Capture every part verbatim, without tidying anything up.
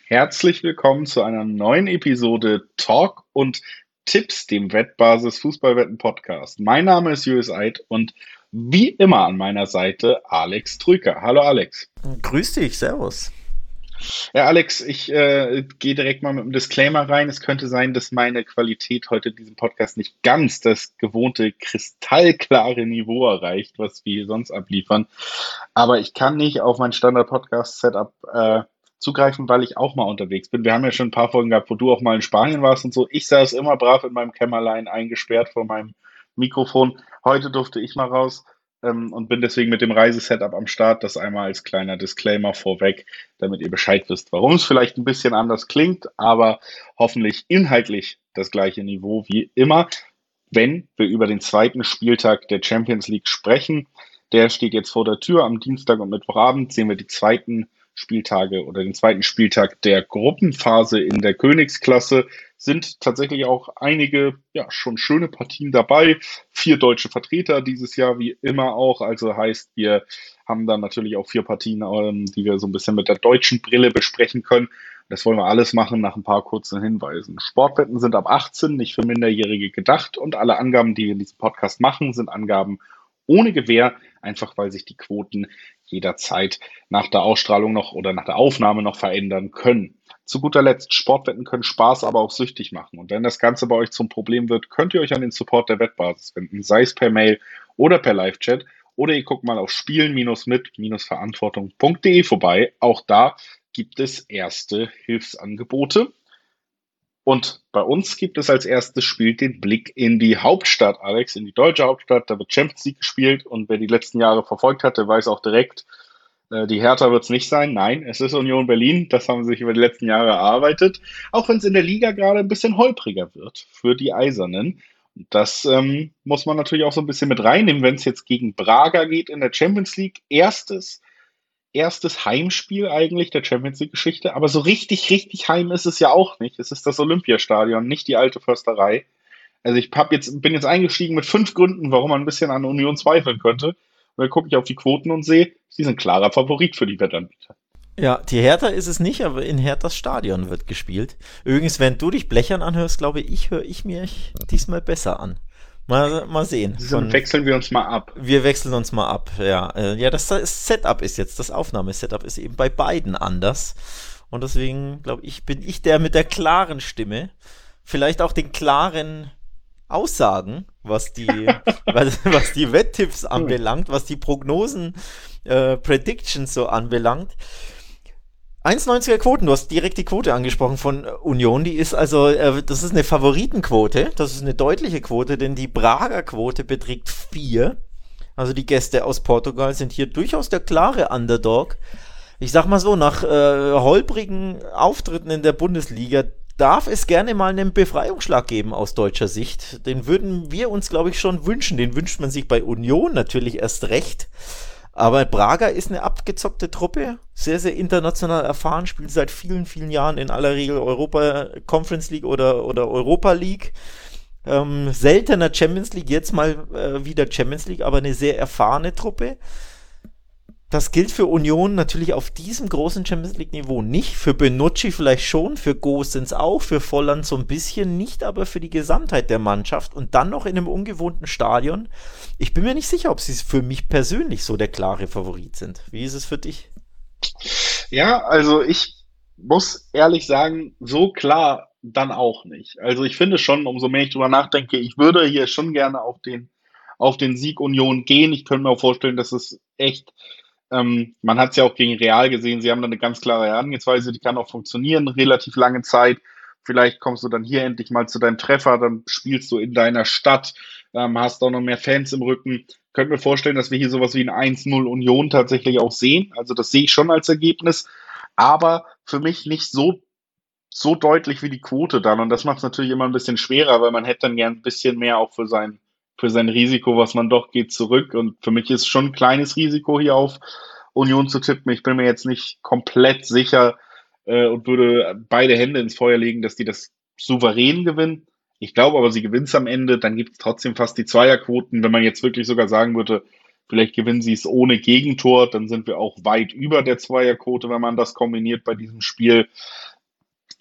Herzlich willkommen zu einer neuen Episode Talk und Tipps, dem Wettbasis Fußballwetten Podcast. Mein Name ist Julius Eid und wie immer an meiner Seite Alex Trüker. Hallo Alex. Grüß dich, Servus. Ja, Alex, ich äh, gehe direkt mal mit einem Disclaimer rein. Es könnte sein, dass meine Qualität heute in diesem Podcast nicht ganz das gewohnte kristallklare Niveau erreicht, was wir hier sonst abliefern. Aber ich kann nicht auf mein Standard-Podcast-Setup äh, zugreifen, weil ich auch mal unterwegs bin. Wir haben ja schon ein paar Folgen gehabt, wo du auch mal in Spanien warst und so. Ich saß immer brav in meinem Kämmerlein eingesperrt vor meinem Mikrofon. Heute durfte ich mal raus ähm, und bin deswegen mit dem Reisesetup am Start. Das einmal als kleiner Disclaimer vorweg, damit ihr Bescheid wisst, warum es vielleicht ein bisschen anders klingt, aber hoffentlich inhaltlich das gleiche Niveau wie immer, wenn wir über den zweiten Spieltag der Champions League sprechen. Der steht jetzt vor der Tür. Am Dienstag und Mittwochabend sehen wir die zweiten Spieltage oder den zweiten Spieltag der Gruppenphase in der Königsklasse. Sind tatsächlich auch einige, ja, schon schöne Partien dabei. Vier deutsche Vertreter dieses Jahr, wie immer auch. Also heißt, wir haben dann natürlich auch vier Partien, ähm, die wir so ein bisschen mit der deutschen Brille besprechen können. Das wollen wir alles machen nach ein paar kurzen Hinweisen. Sportwetten sind ab achtzehn, nicht für Minderjährige gedacht, und alle Angaben, die wir in diesem Podcast machen, sind Angaben ohne Gewähr, einfach weil sich die Quoten jederzeit nach der Ausstrahlung noch oder nach der Aufnahme noch verändern können. Zu guter Letzt, Sportwetten können Spaß, aber auch süchtig machen. Und wenn das Ganze bei euch zum Problem wird, könnt ihr euch an den Support der Wettbasis wenden, sei es per Mail oder per Live-Chat. Oder ihr guckt mal auf spielen-mit-verantwortung punkt de vorbei. Auch da gibt es erste Hilfsangebote. Und bei uns gibt es als erstes Spiel den Blick in die Hauptstadt, Alex, in die deutsche Hauptstadt. Da wird Champions League gespielt und wer die letzten Jahre verfolgt hat, der weiß auch direkt, äh, die Hertha wird es nicht sein. Nein, es ist Union Berlin. Das haben sie sich über die letzten Jahre erarbeitet. Auch wenn es in der Liga gerade ein bisschen holpriger wird für die Eisernen. Und das ähm, muss man natürlich auch so ein bisschen mit reinnehmen, wenn es jetzt gegen Braga geht in der Champions League. Erstes erstes Heimspiel eigentlich der Champions League-Geschichte, aber so richtig, richtig heim ist es ja auch nicht. Es ist das Olympiastadion, nicht die alte Försterei. Also ich hab jetzt, bin jetzt eingestiegen mit fünf Gründen, warum man ein bisschen an Union zweifeln könnte. Und dann gucke ich auf die Quoten und sehe, sie sind klarer Favorit für die Wettanbieter. Ja, die Hertha ist es nicht, aber in Herthas Stadion wird gespielt. Übrigens, wenn du dich blechern anhörst, glaube ich, höre ich mich diesmal besser an. Mal, mal sehen. Dann Von, wechseln wir uns mal ab. wir wechseln uns mal ab. Ja, äh, ja, das, das Setup ist jetzt, das Aufnahmesetup ist eben bei beiden anders. Und deswegen, glaube ich, bin ich der mit der klaren Stimme. Vielleicht auch den klaren Aussagen, was die, was, was die Wetttipps anbelangt, was die Prognosen, äh, Predictions so anbelangt. eins Komma neunziger Quoten, du hast direkt die Quote angesprochen von Union, die ist also, äh, das ist eine Favoritenquote, das ist eine deutliche Quote, denn die Brager Quote beträgt vier. Also die Gäste aus Portugal sind hier durchaus der klare Underdog. Ich sag mal so, nach äh, holprigen Auftritten in der Bundesliga darf es gerne mal einen Befreiungsschlag geben aus deutscher Sicht. Den würden wir uns, glaube ich, schon wünschen. Den wünscht man sich bei Union natürlich erst recht. Aber Braga ist eine abgezockte Truppe, sehr, sehr international erfahren, spielt seit vielen, vielen Jahren in aller Regel Europa Conference League oder, oder Europa League. Ähm, seltener Champions League, jetzt mal äh, wieder Champions League, aber eine sehr erfahrene Truppe. Das gilt für Union natürlich auf diesem großen Champions League-Niveau nicht. Für Bonucci vielleicht schon, für Gosens auch, für Volland so ein bisschen nicht, aber für die Gesamtheit der Mannschaft und dann noch in einem ungewohnten Stadion. Ich bin mir nicht sicher, ob sie für mich persönlich so der klare Favorit sind. Wie ist es für dich? Ja, also ich muss ehrlich sagen, so klar dann auch nicht. Also ich finde schon, umso mehr ich drüber nachdenke, ich würde hier schon gerne auf den, auf den Sieg Union gehen. Ich könnte mir auch vorstellen, dass es echt, ähm, man hat es ja auch gegen Real gesehen, sie haben da eine ganz klare Herangehensweise, die kann auch funktionieren, relativ lange Zeit. Vielleicht kommst du dann hier endlich mal zu deinem Treffer, dann spielst du in deiner Stadt, ähm, hast auch noch mehr Fans im Rücken. Könnte mir vorstellen, dass wir hier sowas wie ein eins null Union tatsächlich auch sehen. Also das sehe ich schon als Ergebnis, aber für mich nicht so so deutlich wie die Quote dann. Und das macht es natürlich immer ein bisschen schwerer, weil man hätte dann gern ein bisschen mehr auch für sein, für sein Risiko, was man doch geht, zurück. Und für mich ist schon ein kleines Risiko hier auf Union zu tippen. Ich bin mir jetzt nicht komplett sicher äh, und würde beide Hände ins Feuer legen, dass die das souverän gewinnen. Ich glaube aber, sie gewinnt es am Ende, dann gibt es trotzdem fast die Zweierquoten. Wenn man jetzt wirklich sogar sagen würde, vielleicht gewinnen sie es ohne Gegentor, dann sind wir auch weit über der Zweierquote, wenn man das kombiniert bei diesem Spiel.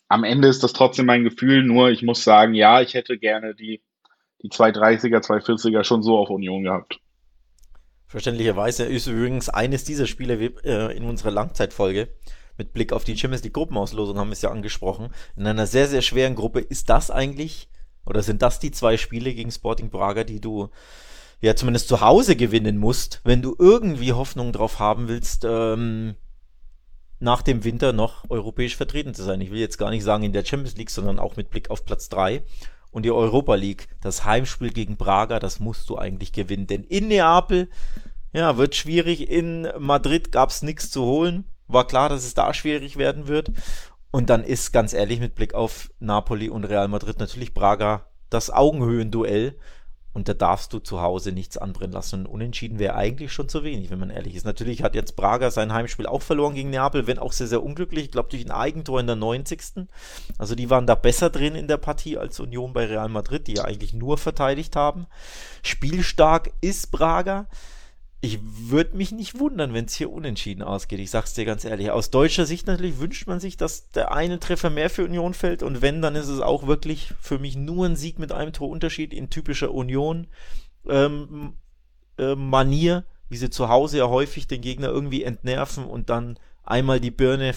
am Ende ist das trotzdem mein Gefühl, nur ich muss sagen, ja, ich hätte gerne die, die zweihundertdreißiger, zweihundertvierziger schon so auf Union gehabt. Verständlicherweise ist übrigens eines dieser Spiele äh, in unserer Langzeitfolge mit Blick auf die Champions League Gruppenauslosung haben wir es ja angesprochen. In einer sehr, sehr schweren Gruppe ist das eigentlich, oder sind das die zwei Spiele gegen Sporting Braga, die du ja zumindest zu Hause gewinnen musst, wenn du irgendwie Hoffnung drauf haben willst, ähm, nach dem Winter noch europäisch vertreten zu sein. Ich will jetzt gar nicht sagen in der Champions League, sondern auch mit Blick auf Platz drei. Und die Europa League, das Heimspiel gegen Braga, das musst du eigentlich gewinnen. Denn in Neapel, ja, wird schwierig. In Madrid gab es nichts zu holen. War klar, dass es da schwierig werden wird. Und dann ist, ganz ehrlich, mit Blick auf Napoli und Real Madrid natürlich Braga das Augenhöhenduell. Und da darfst du zu Hause nichts anbrennen lassen. Und unentschieden wäre eigentlich schon zu wenig, wenn man ehrlich ist. Natürlich hat jetzt Braga sein Heimspiel auch verloren gegen Neapel, wenn auch sehr, sehr unglücklich. Ich glaube, durch ein Eigentor in der neunzigsten. Also die waren da besser drin in der Partie als Union bei Real Madrid, die ja eigentlich nur verteidigt haben. Spielstark ist Braga. Ich würde mich nicht wundern, wenn es hier unentschieden ausgeht. Ich sag's dir ganz ehrlich. Aus deutscher Sicht natürlich wünscht man sich, dass der eine Treffer mehr für Union fällt. Und wenn, dann ist es auch wirklich für mich nur ein Sieg mit einem Torunterschied in typischer Union ähm, äh, Manier, wie sie zu Hause ja häufig den Gegner irgendwie entnerven und dann einmal die Birne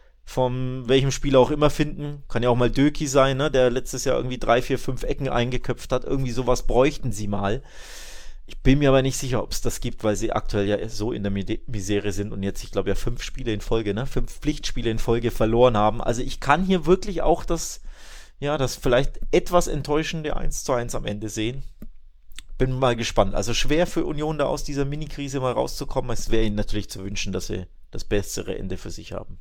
von welchem Spieler auch immer finden. Kann ja auch mal Döki sein, ne, der letztes Jahr irgendwie drei, vier, fünf Ecken eingeköpft hat. Irgendwie sowas bräuchten sie mal. Ich bin mir aber nicht sicher, ob es das gibt, weil sie aktuell ja so in der Misere sind und jetzt, ich glaube ja, fünf Spiele in Folge, ne? Fünf Pflichtspiele in Folge verloren haben. Also ich kann hier wirklich auch das, ja, das vielleicht etwas enttäuschende eins zu eins am Ende sehen. Bin mal gespannt. Also schwer für Union da aus dieser Mini-Krise mal rauszukommen. Es wäre ihnen natürlich zu wünschen, dass sie das bessere Ende für sich haben.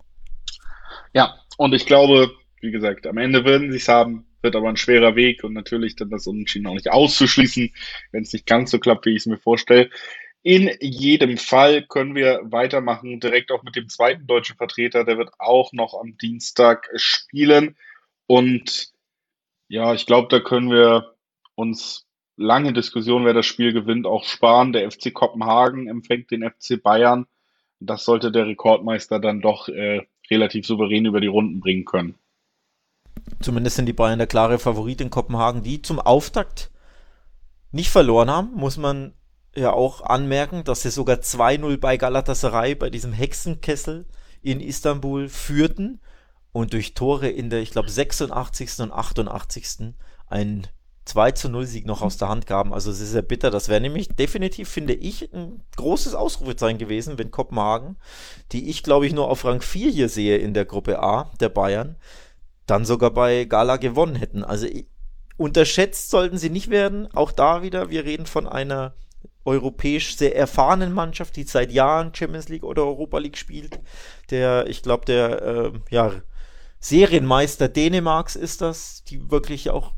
Ja, und ich glaube, wie gesagt, am Ende würden sie es haben, wird aber ein schwerer Weg und natürlich dann das Unentschieden auch nicht auszuschließen, wenn es nicht ganz so klappt, wie ich es mir vorstelle. In jedem Fall können wir weitermachen, direkt auch mit dem zweiten deutschen Vertreter, der wird auch noch am Dienstag spielen. Und ja, ich glaube, da können wir uns lange Diskussion, wer das Spiel gewinnt, auch sparen. Der F C Kopenhagen empfängt den F C Bayern. Das sollte der Rekordmeister dann doch äh, relativ souverän über die Runden bringen können. Zumindest sind die Bayern der klare Favorit in Kopenhagen, die zum Auftakt nicht verloren haben, muss man ja auch anmerken, dass sie sogar zwei null bei Galatasaray, bei diesem Hexenkessel in Istanbul führten und durch Tore in der, ich glaube, sechsundachtzigsten und achtundachtzigsten einen zwei zu null Sieg noch aus der Hand gaben. Also es ist sehr bitter. Das wäre nämlich definitiv, finde ich, ein großes Ausrufezeichen gewesen, wenn Kopenhagen, die ich, glaube ich, nur auf Rang vier hier sehe in der Gruppe A der Bayern, dann sogar bei Gala gewonnen hätten. Also unterschätzt sollten sie nicht werden. Auch da wieder, wir reden von einer europäisch sehr erfahrenen Mannschaft, die seit Jahren Champions League oder Europa League spielt. Der, ich glaube, der äh, ja, Serienmeister Dänemarks ist das, die wirklich auch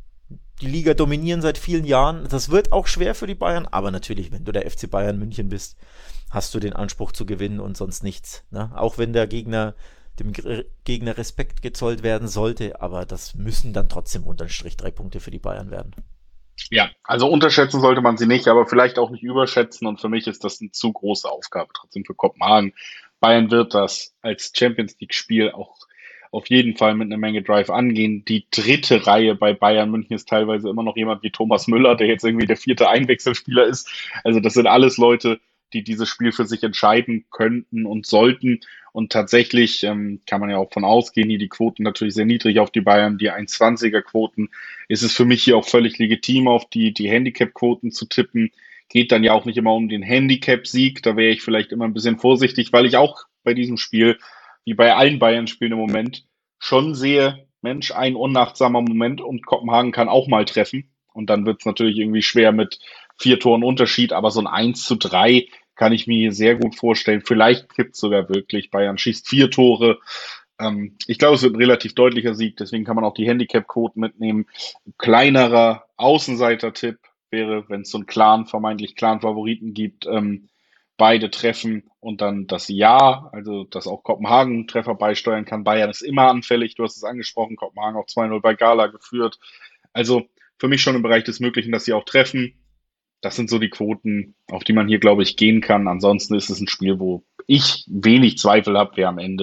die Liga dominieren seit vielen Jahren. Das wird auch schwer für die Bayern, aber natürlich, wenn du der F C Bayern München bist, hast du den Anspruch zu gewinnen und sonst nichts. Ne? Auch wenn der Gegner dem Gegner Respekt gezollt werden sollte, aber das müssen dann trotzdem unterm Strich drei Punkte für die Bayern werden. Ja, also unterschätzen sollte man sie nicht, aber vielleicht auch nicht überschätzen und für mich ist das eine zu große Aufgabe trotzdem für Kopenhagen. Bayern wird das als Champions League Spiel auch auf jeden Fall mit einer Menge Drive angehen. Die dritte Reihe bei Bayern München ist teilweise immer noch jemand wie Thomas Müller, der jetzt irgendwie der vierte Einwechselspieler ist. Also das sind alles Leute, die dieses Spiel für sich entscheiden könnten und sollten. Und tatsächlich ähm, kann man ja auch von ausgehen, hier die Quoten natürlich sehr niedrig auf die Bayern, die eins Komma zwanziger Quoten. Ist es für mich hier auch völlig legitim, auf die, die Handicap-Quoten zu tippen. Geht dann ja auch nicht immer um den Handicap-Sieg. Da wäre ich vielleicht immer ein bisschen vorsichtig, weil ich auch bei diesem Spiel, wie bei allen Bayern-Spielen im Moment, schon sehe, Mensch, ein unachtsamer Moment und Kopenhagen kann auch mal treffen. Und dann wird es natürlich irgendwie schwer mit vier Toren Unterschied, aber so ein eins zu drei kann ich mir sehr gut vorstellen. Vielleicht kippt sogar wirklich. Bayern schießt vier Tore. Ähm, ich glaube, es wird ein relativ deutlicher Sieg. Deswegen kann man auch die Handicap-Quoten mitnehmen. Kleinerer Außenseiter-Tipp wäre, wenn es so einen klaren, vermeintlich klaren Favoriten gibt, ähm, beide treffen und dann das Ja, also dass auch Kopenhagen einen Treffer beisteuern kann. Bayern ist immer anfällig. Du hast es angesprochen. Kopenhagen auch zwei null bei Gala geführt. Also für mich schon im Bereich des Möglichen, dass sie auch treffen. Das sind so die Quoten, auf die man hier, glaube ich, gehen kann. Ansonsten ist es ein Spiel, wo ich wenig Zweifel habe, wer am Ende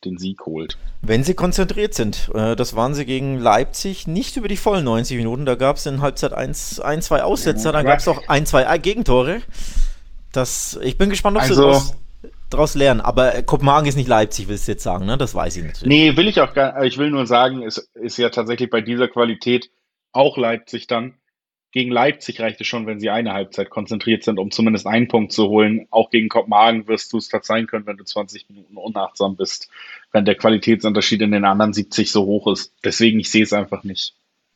den Sieg holt. Wenn sie konzentriert sind. Äh, Das waren sie gegen Leipzig nicht über die vollen neunzig Minuten. Da gab es in Halbzeit eins, ein, zwei Aussetzer, dann Aber gab es auch ein, zwei Gegentore. Das, ich bin gespannt, ob sie also, daraus, daraus lernen. Aber äh, Kopenhagen ist nicht Leipzig, willst du jetzt sagen, ne? Das weiß ich natürlich. nee, will ich auch gar Ich will nur sagen, es ist ja tatsächlich bei dieser Qualität auch Leipzig dann. Gegen Leipzig reicht es schon, wenn sie eine Halbzeit konzentriert sind, um zumindest einen Punkt zu holen. Auch gegen Kopenhagen wirst du es verzeihen können, wenn du zwanzig Minuten unachtsam bist, wenn der Qualitätsunterschied in den anderen siebzig so hoch ist. Deswegen, ich sehe es einfach nicht.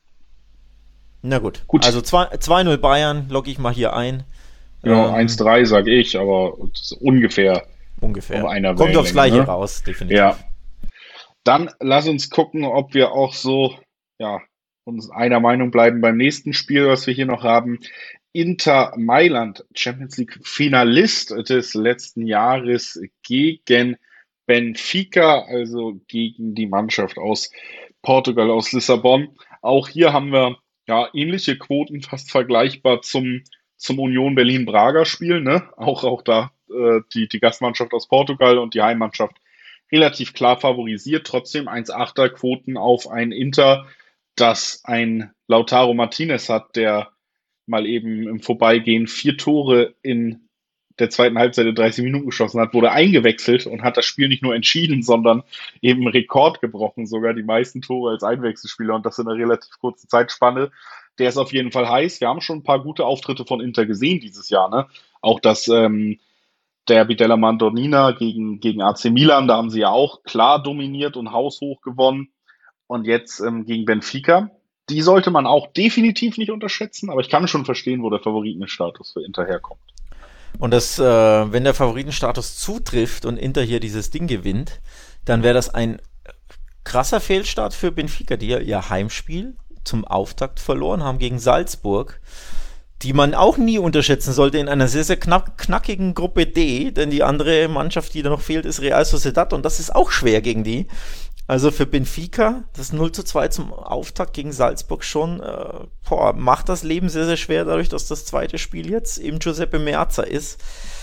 Na gut. Gut, Also zwei zwei null Bayern, logge ich mal hier ein. ja, Ähm, eins drei sage ich, aber so ungefähr auf ungefähr. einer Kommt aufs Wellenlänge, Gleiche ne? raus, definitiv. Ja, dann lass uns gucken, ob wir auch so, ja, uns einer Meinung bleiben beim nächsten Spiel, was wir hier noch haben. Inter Mailand, Champions League Finalist des letzten Jahres gegen Benfica, also gegen die Mannschaft aus Portugal, aus Lissabon. Auch hier haben wir ja ähnliche Quoten, fast vergleichbar zum, zum Union Berlin-Braga-Spiel, ne? Auch, auch da äh, die, die Gastmannschaft aus Portugal und die Heimmannschaft relativ klar favorisiert. Trotzdem eins Komma acht Quoten auf ein Inter, das ein Lautaro Martinez hat, der mal eben im Vorbeigehen vier Tore in der zweiten Halbzeit in dreißig Minuten geschossen hat, wurde eingewechselt und hat das Spiel nicht nur entschieden, sondern eben Rekord gebrochen, sogar die meisten Tore als Einwechselspieler und das in einer relativ kurzen Zeitspanne. Der ist auf jeden Fall heiß. Wir haben schon ein paar gute Auftritte von Inter gesehen dieses Jahr, ne? Auch das ähm, Derby della Madonnina gegen, gegen A C Milan, da haben sie ja auch klar dominiert und haushoch gewonnen. Und jetzt ähm, gegen Benfica. Die sollte man auch definitiv nicht unterschätzen, aber ich kann schon verstehen, wo der Favoritenstatus für Inter herkommt. Und das, äh, wenn der Favoritenstatus zutrifft und Inter hier dieses Ding gewinnt, dann wäre das ein krasser Fehlstart für Benfica, die ja ihr Heimspiel zum Auftakt verloren haben gegen Salzburg, die man auch nie unterschätzen sollte in einer sehr, sehr knapp, knackigen Gruppe D, denn die andere Mannschaft, die da noch fehlt, ist Real Sociedad und das ist auch schwer gegen die. Also für Benfica, das null zu zwei zum Auftakt gegen Salzburg schon, äh, boah, macht das Leben sehr, sehr schwer, dadurch, dass das zweite Spiel jetzt eben Giuseppe Meazza ist.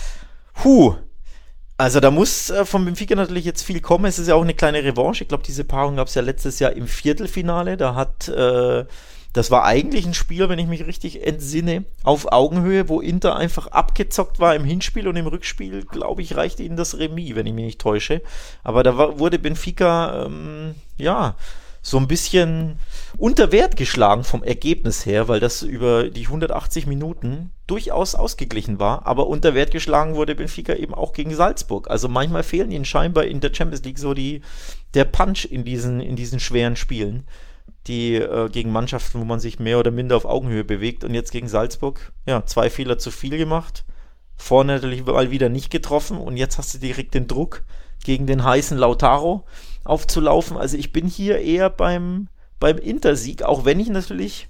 Huh, also da muss äh, von Benfica natürlich jetzt viel kommen. Es ist ja auch eine kleine Revanche. Ich glaube, diese Paarung gab es ja letztes Jahr im Viertelfinale. Da hat, äh, das war eigentlich ein Spiel, wenn ich mich richtig entsinne, auf Augenhöhe, wo Inter einfach abgezockt war im Hinspiel und im Rückspiel, glaube ich, reichte ihnen das Remis, wenn ich mich nicht täusche. Aber da war, wurde Benfica, ähm, ja, so ein bisschen unter Wert geschlagen vom Ergebnis her, weil das über die hundertachtzig Minuten durchaus ausgeglichen war, aber unter Wert geschlagen wurde Benfica eben auch gegen Salzburg. Also manchmal fehlen ihnen scheinbar in der Champions League so die, der Punch in diesen, in diesen schweren Spielen, die äh, gegen Mannschaften, wo man sich mehr oder minder auf Augenhöhe bewegt und jetzt gegen Salzburg, ja, zwei Fehler zu viel gemacht, vorne natürlich mal wieder nicht getroffen und jetzt hast du direkt den Druck, gegen den heißen Lautaro aufzulaufen. Also ich bin hier eher beim, beim Intersieg, auch wenn ich natürlich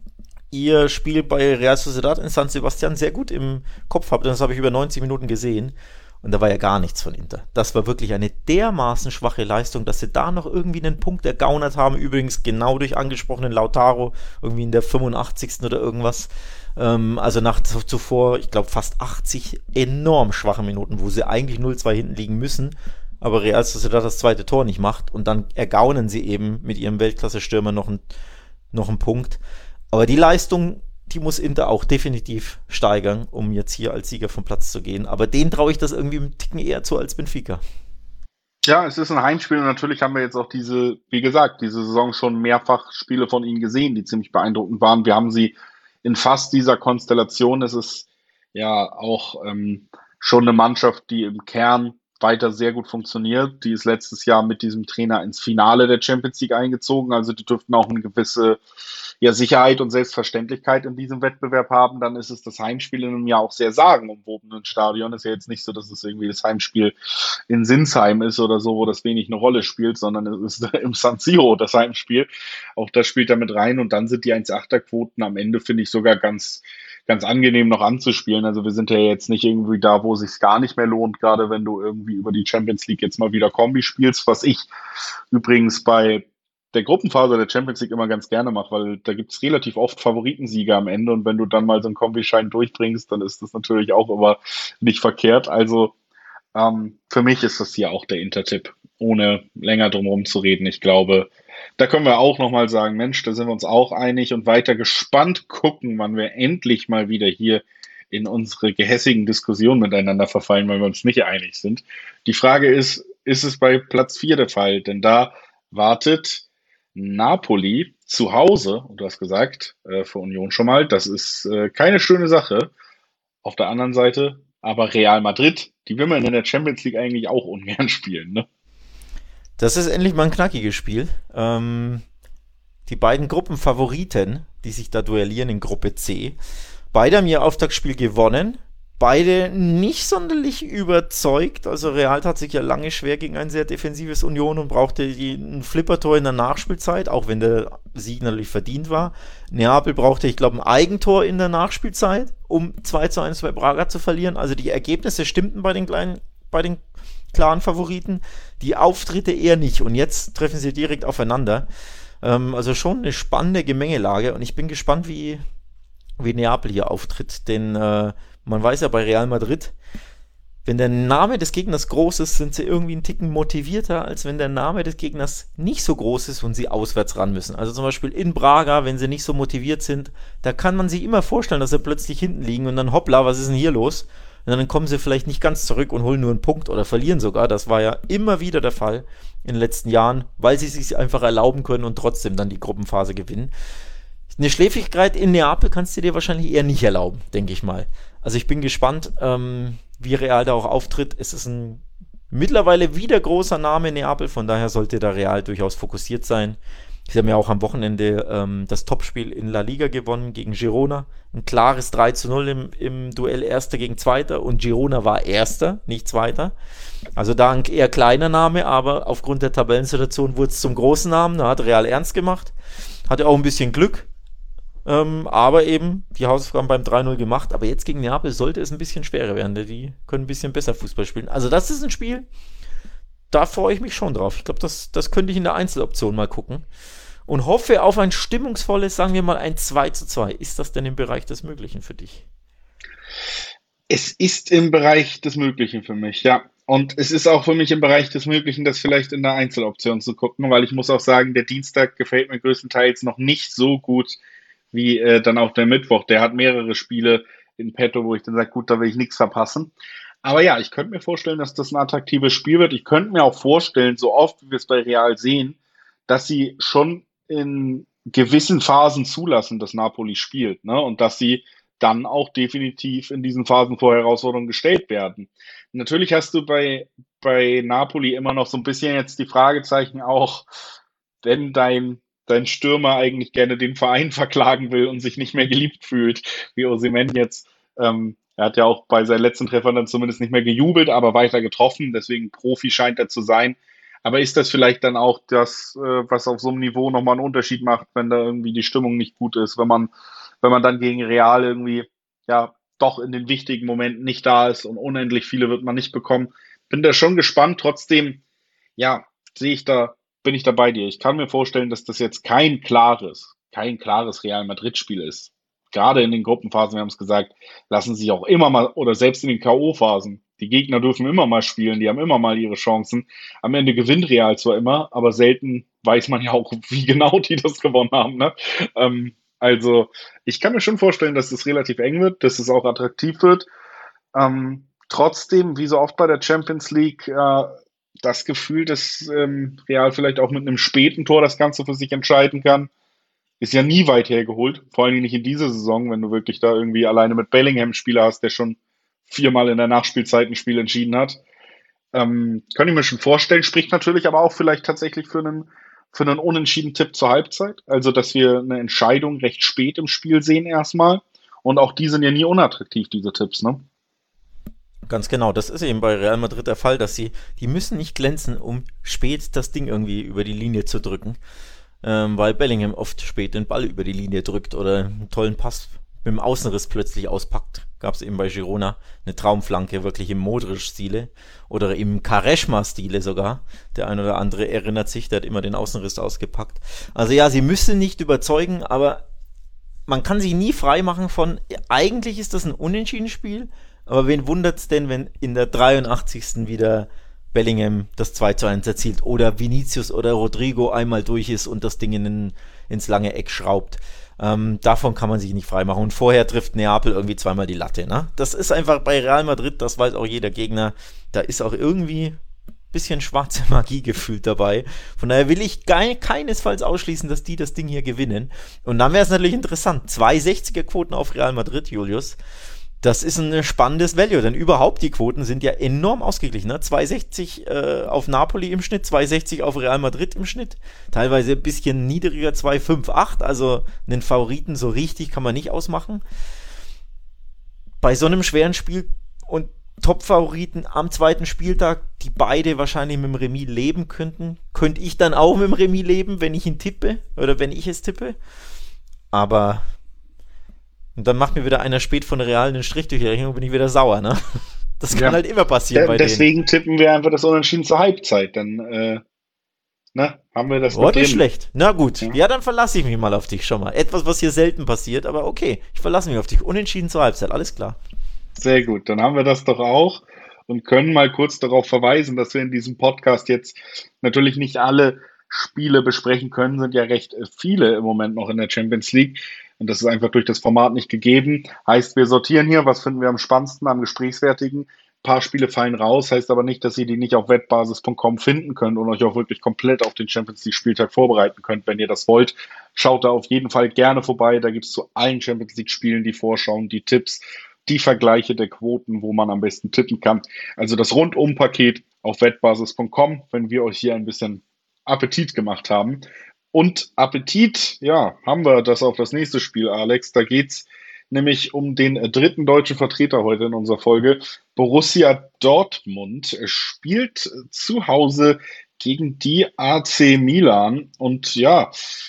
ihr Spiel bei Real Sociedad in San Sebastian sehr gut im Kopf habe. Das habe ich über neunzig Minuten gesehen. Und da war ja gar nichts von Inter. Das war wirklich eine dermaßen schwache Leistung, dass sie da noch irgendwie einen Punkt ergaunert haben. Übrigens genau durch angesprochenen Lautaro, irgendwie in der fünfundachtzigsten oder irgendwas. Ähm, also nach zuvor, ich glaube, fast achtzig enorm schwache Minuten, wo sie eigentlich null zwei hinten liegen müssen. Aber Real Sociedad das zweite Tor nicht macht. Und dann ergaunen sie eben mit ihrem Weltklasse-Stürmer noch, ein, noch einen Punkt. Aber die Leistung, die muss Inter auch definitiv steigern, um jetzt hier als Sieger vom Platz zu gehen. Aber denen traue ich das irgendwie einen Ticken eher zu als Benfica. Ja, es ist ein Heimspiel und natürlich haben wir jetzt auch diese, wie gesagt, diese Saison schon mehrfach Spiele von ihnen gesehen, die ziemlich beeindruckend waren. Wir haben sie in fast dieser Konstellation. Es ist ja auch ähm, schon eine Mannschaft, die im Kern weiter sehr gut funktioniert. Die ist letztes Jahr mit diesem Trainer ins Finale der Champions League eingezogen. Also die dürften auch eine gewisse ja, Sicherheit und Selbstverständlichkeit in diesem Wettbewerb haben. Dann ist es das Heimspiel in einem ja auch sehr sagenumwobenen Stadion. Ist ja jetzt nicht so, dass es irgendwie das Heimspiel in Sinsheim ist oder so, wo das wenig eine Rolle spielt, sondern es ist im San Siro das Heimspiel. Auch das spielt da mit rein und dann sind die eins Komma acht Quoten am Ende, finde ich, sogar ganz ganz angenehm noch anzuspielen. Also wir sind ja jetzt nicht irgendwie da, wo es sich gar nicht mehr lohnt, gerade wenn du irgendwie über die Champions League jetzt mal wieder Kombi spielst, was ich übrigens bei der Gruppenphase der Champions League immer ganz gerne mache, weil da gibt es relativ oft Favoritensieger am Ende und wenn du dann mal so einen Kombischein durchbringst, dann ist das natürlich auch immer nicht verkehrt. Also ähm, für mich ist das hier auch der Intertipp. ohne länger drum herum zu reden. Ich glaube, da können wir auch nochmal sagen, Mensch, da sind wir uns auch einig und weiter gespannt gucken, wann wir endlich mal wieder hier in unsere gehässigen Diskussionen miteinander verfallen, weil wir uns nicht einig sind. Die Frage ist, ist es bei Platz vier der Fall? Denn da wartet Napoli zu Hause, und du hast gesagt, äh, für Union schon mal, das ist äh, keine schöne Sache. Auf der anderen Seite aber Real Madrid, die will man in der Champions League eigentlich auch ungern spielen, ne? Das ist endlich mal ein knackiges Spiel. Ähm, die beiden Gruppenfavoriten, die sich da duellieren in Gruppe C, beide haben ihr Auftaktspiel gewonnen. Beide nicht sonderlich überzeugt. Also Real tat sich ja lange schwer gegen ein sehr defensives Union und brauchte die, ein Flippertor in der Nachspielzeit, auch wenn der Sieg natürlich verdient war. Neapel brauchte, ich glaube, ein Eigentor in der Nachspielzeit, um zwei zu eins bei Braga zu verlieren. Also die Ergebnisse stimmten bei den kleinen, bei den klaren Favoriten. Die Auftritte eher nicht. Und jetzt treffen sie direkt aufeinander. Ähm, also schon eine spannende Gemengelage. Und ich bin gespannt, wie, wie Neapel hier auftritt. Denn äh, man weiß ja bei Real Madrid, wenn der Name des Gegners groß ist, sind sie irgendwie einen Ticken motivierter, als wenn der Name des Gegners nicht so groß ist und sie auswärts ran müssen. Also zum Beispiel in Braga, wenn sie nicht so motiviert sind, da kann man sich immer vorstellen, dass sie plötzlich hinten liegen und dann hoppla, was ist denn hier los? Und dann kommen sie vielleicht nicht ganz zurück und holen nur einen Punkt oder verlieren sogar. Das war ja immer wieder der Fall in den letzten Jahren, weil sie es sich einfach erlauben können und trotzdem dann die Gruppenphase gewinnen. Eine Schläfrigkeit in Neapel kannst du dir wahrscheinlich eher nicht erlauben, denke ich mal. Also ich bin gespannt, ähm, wie Real da auch auftritt. Es ist ein mittlerweile wieder großer Name in Neapel, von daher sollte da Real durchaus fokussiert sein. Sie haben ja auch am Wochenende ähm, das Topspiel in La Liga gewonnen gegen Girona. Ein klares drei zu null im, im Duell Erster gegen Zweiter und Girona war Erster, nicht Zweiter. Also da ein eher kleiner Name, aber aufgrund der Tabellensituation wurde es zum großen Namen. Da hat Real ernst gemacht, hatte auch ein bisschen Glück. Ähm, aber eben die Hausaufgaben beim drei null gemacht. Aber jetzt gegen Neapel sollte es ein bisschen schwerer werden. Denn die können ein bisschen besser Fußball spielen. Also das ist ein Spiel, da freue ich mich schon drauf. Ich glaube, das, das könnte ich in der Einzeloption mal gucken. Und hoffe auf ein stimmungsvolles, sagen wir mal, ein zwei zu zwei. Ist das denn im Bereich des Möglichen für dich? Es ist im Bereich des Möglichen für mich, ja. Und es ist auch für mich im Bereich des Möglichen, das vielleicht in der Einzeloption zu gucken, weil ich muss auch sagen, der Dienstag gefällt mir größtenteils noch nicht so gut wie äh, dann auch der Mittwoch. Der hat mehrere Spiele in petto, wo ich dann sage, gut, da will ich nichts verpassen. Aber ja, ich könnte mir vorstellen, dass das ein attraktives Spiel wird. Ich könnte mir auch vorstellen, so oft wie wir es bei Real sehen, dass sie schon in gewissen Phasen zulassen, dass Napoli spielt, ne? Und dass sie dann auch definitiv in diesen Phasen vor Herausforderungen gestellt werden. Natürlich hast du bei, bei Napoli immer noch so ein bisschen jetzt die Fragezeichen auch, wenn dein dein Stürmer eigentlich gerne den Verein verklagen will und sich nicht mehr geliebt fühlt, wie Osimhen jetzt. Ähm, er hat ja auch bei seinen letzten Treffern dann zumindest nicht mehr gejubelt, aber weiter getroffen, deswegen Profi scheint er zu sein. Aber ist das vielleicht dann auch das, äh, was auf so einem Niveau nochmal einen Unterschied macht, wenn da irgendwie die Stimmung nicht gut ist, wenn man, wenn man dann gegen Real irgendwie, ja, doch in den wichtigen Momenten nicht da ist und unendlich viele wird man nicht bekommen. Bin da schon gespannt, trotzdem, ja, sehe ich da, bin ich da bei dir. Ich kann mir vorstellen, dass das jetzt kein klares, kein klares Real Madrid-Spiel ist. Gerade in den Gruppenphasen, wir haben es gesagt, lassen sich auch immer mal, oder selbst in den K O-Phasen, die Gegner dürfen immer mal spielen, die haben immer mal ihre Chancen. Am Ende gewinnt Real zwar immer, aber selten weiß man ja auch, wie genau die das gewonnen haben. Ne? Ähm, also ich kann mir schon vorstellen, dass es relativ eng wird, dass es auch attraktiv wird. Ähm, trotzdem, wie so oft bei der Champions League, äh, das Gefühl, dass ähm, Real vielleicht auch mit einem späten Tor das Ganze für sich entscheiden kann, ist ja nie weit hergeholt. Vor allem nicht in dieser Saison, wenn du wirklich da irgendwie alleine mit Bellingham einen Spieler hast, der schon viermal in der Nachspielzeit ein Spiel entschieden hat. Ähm, kann ich mir schon vorstellen, spricht natürlich aber auch vielleicht tatsächlich für einen, für einen unentschieden Tipp zur Halbzeit. Also, dass wir eine Entscheidung recht spät im Spiel sehen erstmal. Und auch die sind ja nie unattraktiv, diese Tipps, ne? Ganz genau, das ist eben bei Real Madrid der Fall, dass sie, die müssen nicht glänzen, um spät das Ding irgendwie über die Linie zu drücken, ähm, weil Bellingham oft spät den Ball über die Linie drückt oder einen tollen Pass mit dem Außenriss plötzlich auspackt. Gab es eben bei Girona eine Traumflanke, wirklich im Modric-Stile oder im Quaresma-Stile sogar. Der ein oder andere erinnert sich, der hat immer den Außenriss ausgepackt. Also ja, sie müssen nicht überzeugen, aber man kann sich nie frei machen von, eigentlich ist das ein Unentschieden-Spiel, aber wen wundert's denn, wenn in der dreiundachtzigsten wieder Bellingham das zwei zu eins erzielt oder Vinicius oder Rodrigo einmal durch ist und das Ding in, ins lange Eck schraubt. Ähm, davon kann man sich nicht freimachen. Und vorher trifft Neapel irgendwie zweimal die Latte. Ne? Das ist einfach bei Real Madrid, das weiß auch jeder Gegner, da ist auch irgendwie ein bisschen schwarze Magie gefühlt dabei. Von daher will ich ge- keinesfalls ausschließen, dass die das Ding hier gewinnen. Und dann wäre es natürlich interessant. zwei sechziger Quoten auf Real Madrid, Julius. Das ist ein spannendes Value, denn überhaupt die Quoten sind ja enorm ausgeglichen. Ne? zwei sechzig äh, auf Napoli im Schnitt, zwei sechzig auf Real Madrid im Schnitt, teilweise ein bisschen niedriger, zwei fünf acht, also einen Favoriten so richtig kann man nicht ausmachen. Bei so einem schweren Spiel und Top-Favoriten am zweiten Spieltag, die beide wahrscheinlich mit dem Remis leben könnten, könnte ich dann auch mit dem Remis leben, wenn ich ihn tippe oder wenn ich es tippe. Aber und dann macht mir wieder einer spät von Real einen Strich durch die Rechnung und bin ich wieder sauer, ne? Das kann Ja, halt immer passieren de bei denen. deswegen tippen wir einfach das Unentschieden zur Halbzeit. Dann äh, ne, haben wir das Oh, mit nicht drin. schlecht. Na gut. Ja, Ja, dann verlasse ich mich mal auf dich schon mal. Etwas, was hier selten passiert, aber okay. Ich verlasse mich auf dich. Unentschieden zur Halbzeit, alles klar. sehr gut. Dann haben wir das doch auch und können mal kurz darauf verweisen, dass wir in diesem Podcast jetzt natürlich nicht alle Spiele besprechen können, sind ja recht äh, viele im Moment noch in der Champions League. Und das ist einfach durch das Format nicht gegeben. Heißt, wir sortieren hier, was finden wir am spannendsten, am gesprächswertigen. Ein paar Spiele fallen raus, heißt aber nicht, dass ihr die nicht auf wettbasis punkt com finden könnt und euch auch wirklich komplett auf den Champions League Spieltag vorbereiten könnt, wenn ihr das wollt. Schaut da auf jeden Fall gerne vorbei. Da gibt es zu allen Champions League Spielen die Vorschauen, die Tipps, die Vergleiche der Quoten, wo man am besten tippen kann. Also das Rundum-Paket auf wettbasis punkt com, wenn wir euch hier ein bisschen Appetit gemacht haben. Und Appetit, ja, haben wir das auf das nächste Spiel, Alex. Da geht's nämlich um den dritten deutschen Vertreter heute in unserer Folge. Borussia Dortmund spielt zu Hause gegen die A C Milan. Und ja,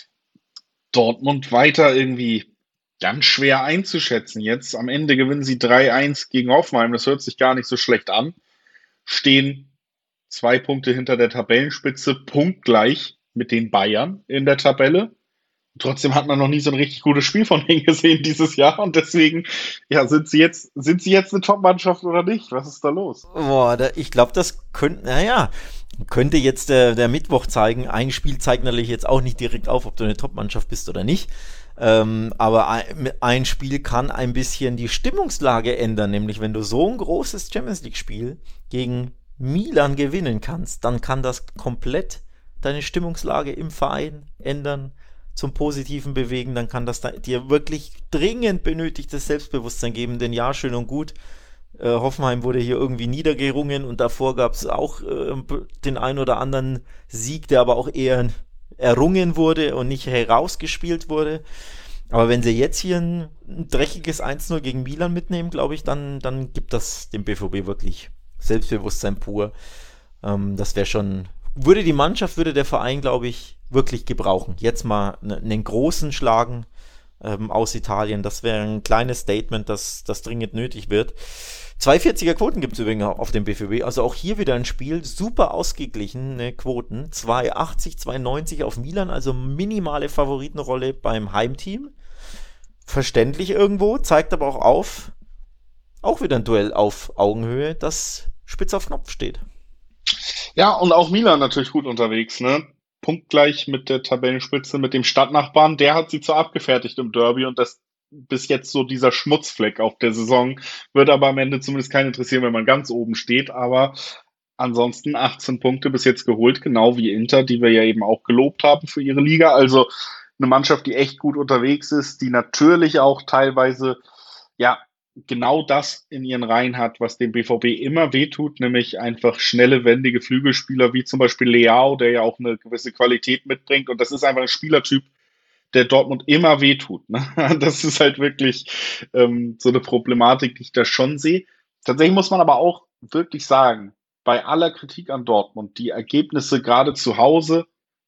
Dortmund weiter irgendwie ganz schwer einzuschätzen. Jetzt am Ende gewinnen sie drei eins gegen Hoffenheim. Das hört sich gar nicht so schlecht an. Stehen zwei Punkte hinter der Tabellenspitze, punktgleich mit den Bayern in der Tabelle. Trotzdem hat man noch nie so ein richtig gutes Spiel von denen gesehen dieses Jahr und deswegen, ja, sind sie jetzt, sind sie jetzt eine Top-Mannschaft oder nicht? Was ist da los? Boah, da, ich glaube, das könnte, naja, könnte jetzt der, der Mittwoch zeigen. Ein Spiel zeigt natürlich jetzt auch nicht direkt auf, ob du eine Top-Mannschaft bist oder nicht. Ähm, aber ein, ein Spiel kann ein bisschen die Stimmungslage ändern, nämlich wenn du so ein großes Champions League-Spiel gegen Milan gewinnen kannst, dann kann das komplett deine Stimmungslage im Verein ändern, zum Positiven bewegen, dann kann das da, dir wirklich dringend benötigtes Selbstbewusstsein geben, denn ja, schön und gut, äh, Hoffenheim wurde hier irgendwie niedergerungen und davor gab es auch äh, den ein oder anderen Sieg, der aber auch eher errungen wurde und nicht herausgespielt wurde. Aber wenn sie jetzt hier ein, ein dreckiges eins null gegen Milan mitnehmen, glaube ich, dann, dann gibt das dem B V B wirklich Selbstbewusstsein pur. Ähm, das wäre schon, würde die Mannschaft, würde der Verein, glaube ich, wirklich gebrauchen. Jetzt mal einen großen schlagen ähm, aus Italien. Das wäre ein kleines Statement, das, das dringend nötig wird. zwei vierziger Quoten gibt es übrigens auf dem B V B. Also auch hier wieder ein Spiel. Super ausgeglichene Quoten. zwei achtzig, zwei neunzig auf Milan. Also minimale Favoritenrolle beim Heimteam. Verständlich irgendwo. Zeigt aber auch auf, auch wieder ein Duell auf Augenhöhe, das spitz auf Knopf steht. Ja, und auch Milan natürlich gut unterwegs, ne? Punktgleich mit der Tabellenspitze, mit dem Stadtnachbarn. Der hat sie zwar abgefertigt im Derby und das bis jetzt so dieser Schmutzfleck auf der Saison. Wird aber am Ende zumindest keinen interessieren, wenn man ganz oben steht. Aber ansonsten achtzehn Punkte bis jetzt geholt, genau wie Inter, die wir ja eben auch gelobt haben für ihre Liga. Also eine Mannschaft, die echt gut unterwegs ist, die natürlich auch teilweise, ja, genau das in ihren Reihen hat, was dem B V B immer wehtut, nämlich einfach schnelle, wendige Flügelspieler, wie zum Beispiel Leao, der ja auch eine gewisse Qualität mitbringt. Und das ist einfach ein Spielertyp, der Dortmund immer wehtut. Ne? Das ist halt wirklich ähm, so eine Problematik, die ich da schon sehe. Tatsächlich muss man aber auch wirklich sagen, bei aller Kritik an Dortmund, die Ergebnisse gerade zu Hause,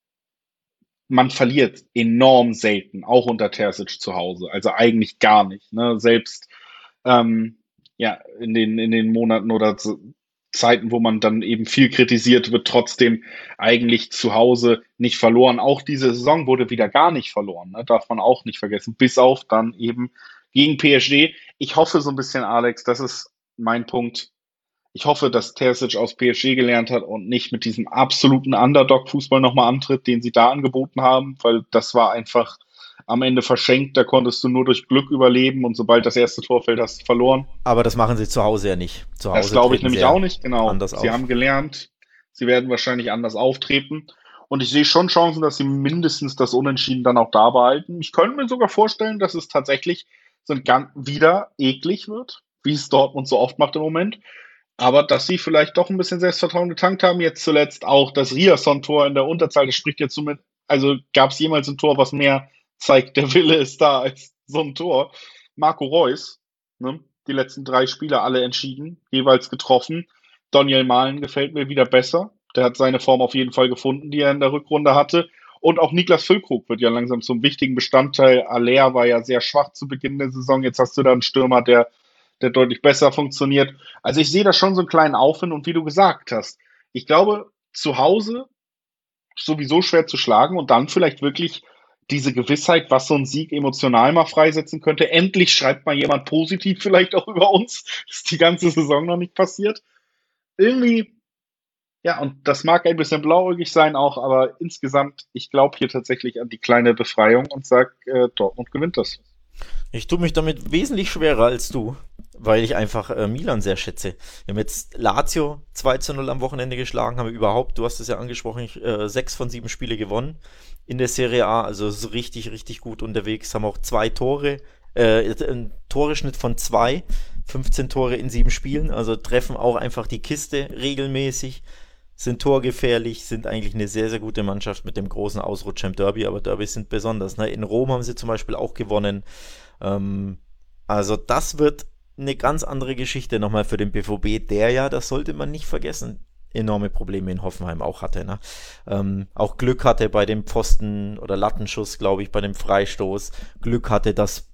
man verliert enorm selten, auch unter Terzic zu Hause. Also eigentlich gar nicht. Ne? Selbst ähm, ja, in den, in den Monaten oder so Zeiten, wo man dann eben viel kritisiert, wird trotzdem eigentlich zu Hause nicht verloren. Auch diese Saison wurde wieder gar nicht verloren, ne? Darf man auch nicht vergessen. Bis auf dann eben gegen P S G. Ich hoffe so ein bisschen, Alex, das ist mein Punkt. Ich hoffe, dass Terzic aus P S G gelernt hat und nicht mit diesem absoluten Underdog-Fußball nochmal antritt, den sie da angeboten haben, weil das war einfach am Ende verschenkt. Da konntest du nur durch Glück überleben und sobald das erste Tor fällt, hast du verloren. Aber das machen sie zu Hause ja nicht. Zu Das Hause glaube ich treten sie nämlich ja auch nicht, genau. anders Sie auf. haben gelernt, sie werden wahrscheinlich anders auftreten. Und ich sehe schon Chancen, dass sie mindestens das Unentschieden dann auch da behalten. Ich könnte mir sogar vorstellen, dass es tatsächlich so ein ganz wieder eklig wird, wie es Dortmund so oft macht im Moment. Aber dass sie vielleicht doch ein bisschen Selbstvertrauen getankt haben. Jetzt zuletzt auch das Riasson-Tor in der Unterzahl, das spricht jetzt somit, also gab es jemals ein Tor, was mehr zeigt, der Wille ist da als so ein Tor. Marco Reus, ne? Die letzten drei Spiele alle entschieden, jeweils getroffen. Daniel Mahlen gefällt mir wieder besser. Der hat seine Form auf jeden Fall gefunden, die er in der Rückrunde hatte. Und auch Niklas Füllkrug wird ja langsam zum wichtigen Bestandteil. Aller war ja sehr schwach zu Beginn der Saison. Jetzt hast du da einen Stürmer, der, der deutlich besser funktioniert. Also ich sehe da schon so einen kleinen Aufwind. Und wie du gesagt hast, ich glaube, zu Hause sowieso schwer zu schlagen und dann vielleicht wirklich diese Gewissheit, was so ein Sieg emotional mal freisetzen könnte. Endlich schreibt mal jemand positiv vielleicht auch über uns. Das ist die ganze Saison noch nicht passiert. Irgendwie, ja, und das mag ein bisschen blauäugig sein auch, aber insgesamt, ich glaube hier tatsächlich an die kleine Befreiung und sag, äh, Dortmund gewinnt das. Ich tue mich damit wesentlich schwerer als du, weil ich einfach äh, Milan sehr schätze. Wir haben jetzt Lazio zwei zu null am Wochenende geschlagen, haben wir überhaupt, du hast es ja angesprochen, äh, sechs von sieben Spiele gewonnen in der Serie A, also so richtig, richtig gut unterwegs, haben auch zwei Tore, äh, einen Toreschnitt von zwei, fünfzehn Tore in sieben Spielen, also treffen auch einfach die Kiste regelmäßig, sind torgefährlich, sind eigentlich eine sehr, sehr gute Mannschaft mit dem großen Ausrutscher im Derby, aber Derbys sind besonders. Ne? In Rom haben sie zum Beispiel auch gewonnen. Ähm, also das wird eine ganz andere Geschichte nochmal für den B V B, der ja, das sollte man nicht vergessen, enorme Probleme in Hoffenheim auch hatte. Ne? Ähm, auch Glück hatte bei dem Pfosten- oder Lattenschuss, glaube ich, bei dem Freistoß. Glück hatte, dass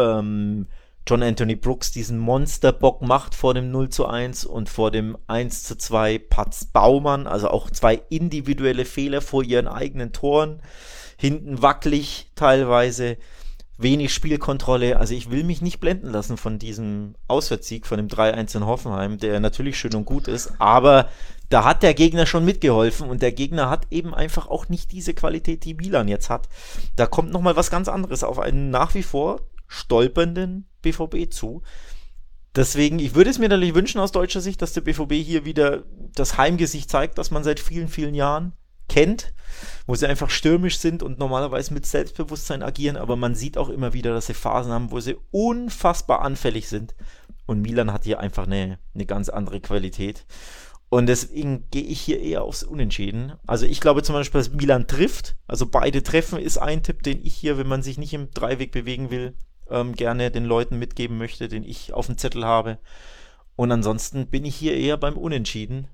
ähm, John Anthony Brooks diesen Monsterbock macht vor dem null zu eins und vor dem eins zu zwei patzt Baumann, also auch zwei individuelle Fehler vor ihren eigenen Toren, hinten wackelig teilweise, wenig Spielkontrolle, also ich will mich nicht blenden lassen von diesem Auswärtssieg, von dem drei eins in Hoffenheim, der natürlich schön und gut ist, aber da hat der Gegner schon mitgeholfen und der Gegner hat eben einfach auch nicht diese Qualität, die Milan jetzt hat. Da kommt nochmal was ganz anderes auf einen nach wie vor stolpernden B V B zu. Deswegen, ich würde es mir natürlich wünschen aus deutscher Sicht, dass der B V B hier wieder das Heimgesicht zeigt, das man seit vielen, vielen Jahren kennt, wo sie einfach stürmisch sind und normalerweise mit Selbstbewusstsein agieren, aber man sieht auch immer wieder, dass sie Phasen haben, wo sie unfassbar anfällig sind. Und Milan hat hier einfach eine, eine ganz andere Qualität. Und deswegen gehe ich hier eher aufs Unentschieden. Also ich glaube zum Beispiel, dass Milan trifft. Also beide treffen ist ein Tipp, den ich hier, wenn man sich nicht im Dreiweg bewegen will, ähm, gerne den Leuten mitgeben möchte, den ich auf dem Zettel habe. Und ansonsten bin ich hier eher beim Unentschieden.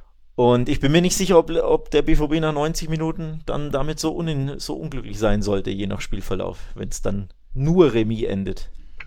Und ich bin mir nicht sicher, ob, ob der B V B nach neunzig Minuten dann damit so, un, so unglücklich sein sollte, je nach Spielverlauf, wenn es dann nur Remis endet.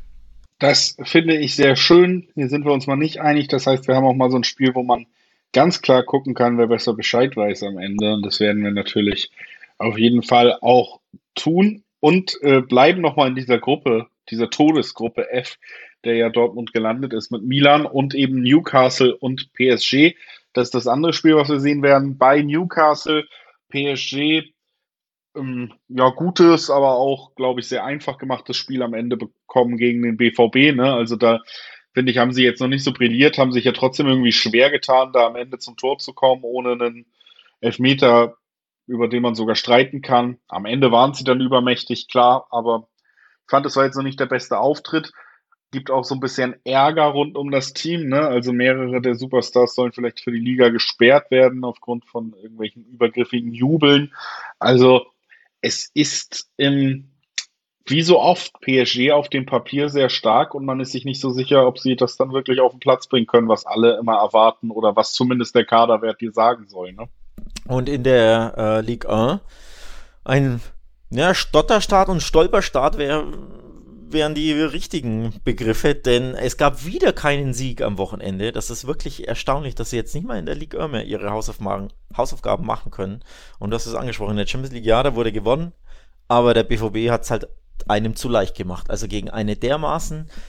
Das finde ich sehr schön. Hier sind wir uns mal nicht einig. Das heißt, wir haben auch mal so ein Spiel, wo man ganz klar gucken kann, wer besser Bescheid weiß am Ende. Und das werden wir natürlich auf jeden Fall auch tun und äh, bleiben nochmal in dieser Gruppe, dieser Todesgruppe F, der ja Dortmund gelandet ist mit Milan und eben Newcastle und P S G. Das ist das andere Spiel, was wir sehen werden. Bei Newcastle, P S G, ähm, ja, gutes, aber auch, glaube ich, sehr einfach gemachtes Spiel am Ende bekommen gegen den B V B. Ne? Also da, finde ich, haben sie jetzt noch nicht so brilliert, haben sich ja trotzdem irgendwie schwer getan, da am Ende zum Tor zu kommen, ohne einen Elfmeter, über den man sogar streiten kann. Am Ende waren sie dann übermächtig, klar, aber ich fand, es war jetzt noch nicht der beste Auftritt. Gibt auch so ein bisschen Ärger rund um das Team, ne? Also mehrere der Superstars sollen vielleicht für die Liga gesperrt werden aufgrund von irgendwelchen übergriffigen Jubeln. Also es ist im, wie so oft P S G auf dem Papier sehr stark und man ist sich nicht so sicher, ob sie das dann wirklich auf den Platz bringen können, was alle immer erwarten oder was zumindest der Kaderwert dir sagen soll, ne? Und in der äh, Ligue eins ein ja, Stotterstart und Stolperstart wär, wären die richtigen Begriffe, denn es gab wieder keinen Sieg am Wochenende. Das ist wirklich erstaunlich, dass sie jetzt nicht mal in der Ligue eins mehr ihre Hausaufgaben, Hausaufgaben machen können. Und du hast es angesprochen, in der Champions League, ja, da wurde gewonnen, aber der B V B hat es halt einem zu leicht gemacht. Also gegen eine dermaßen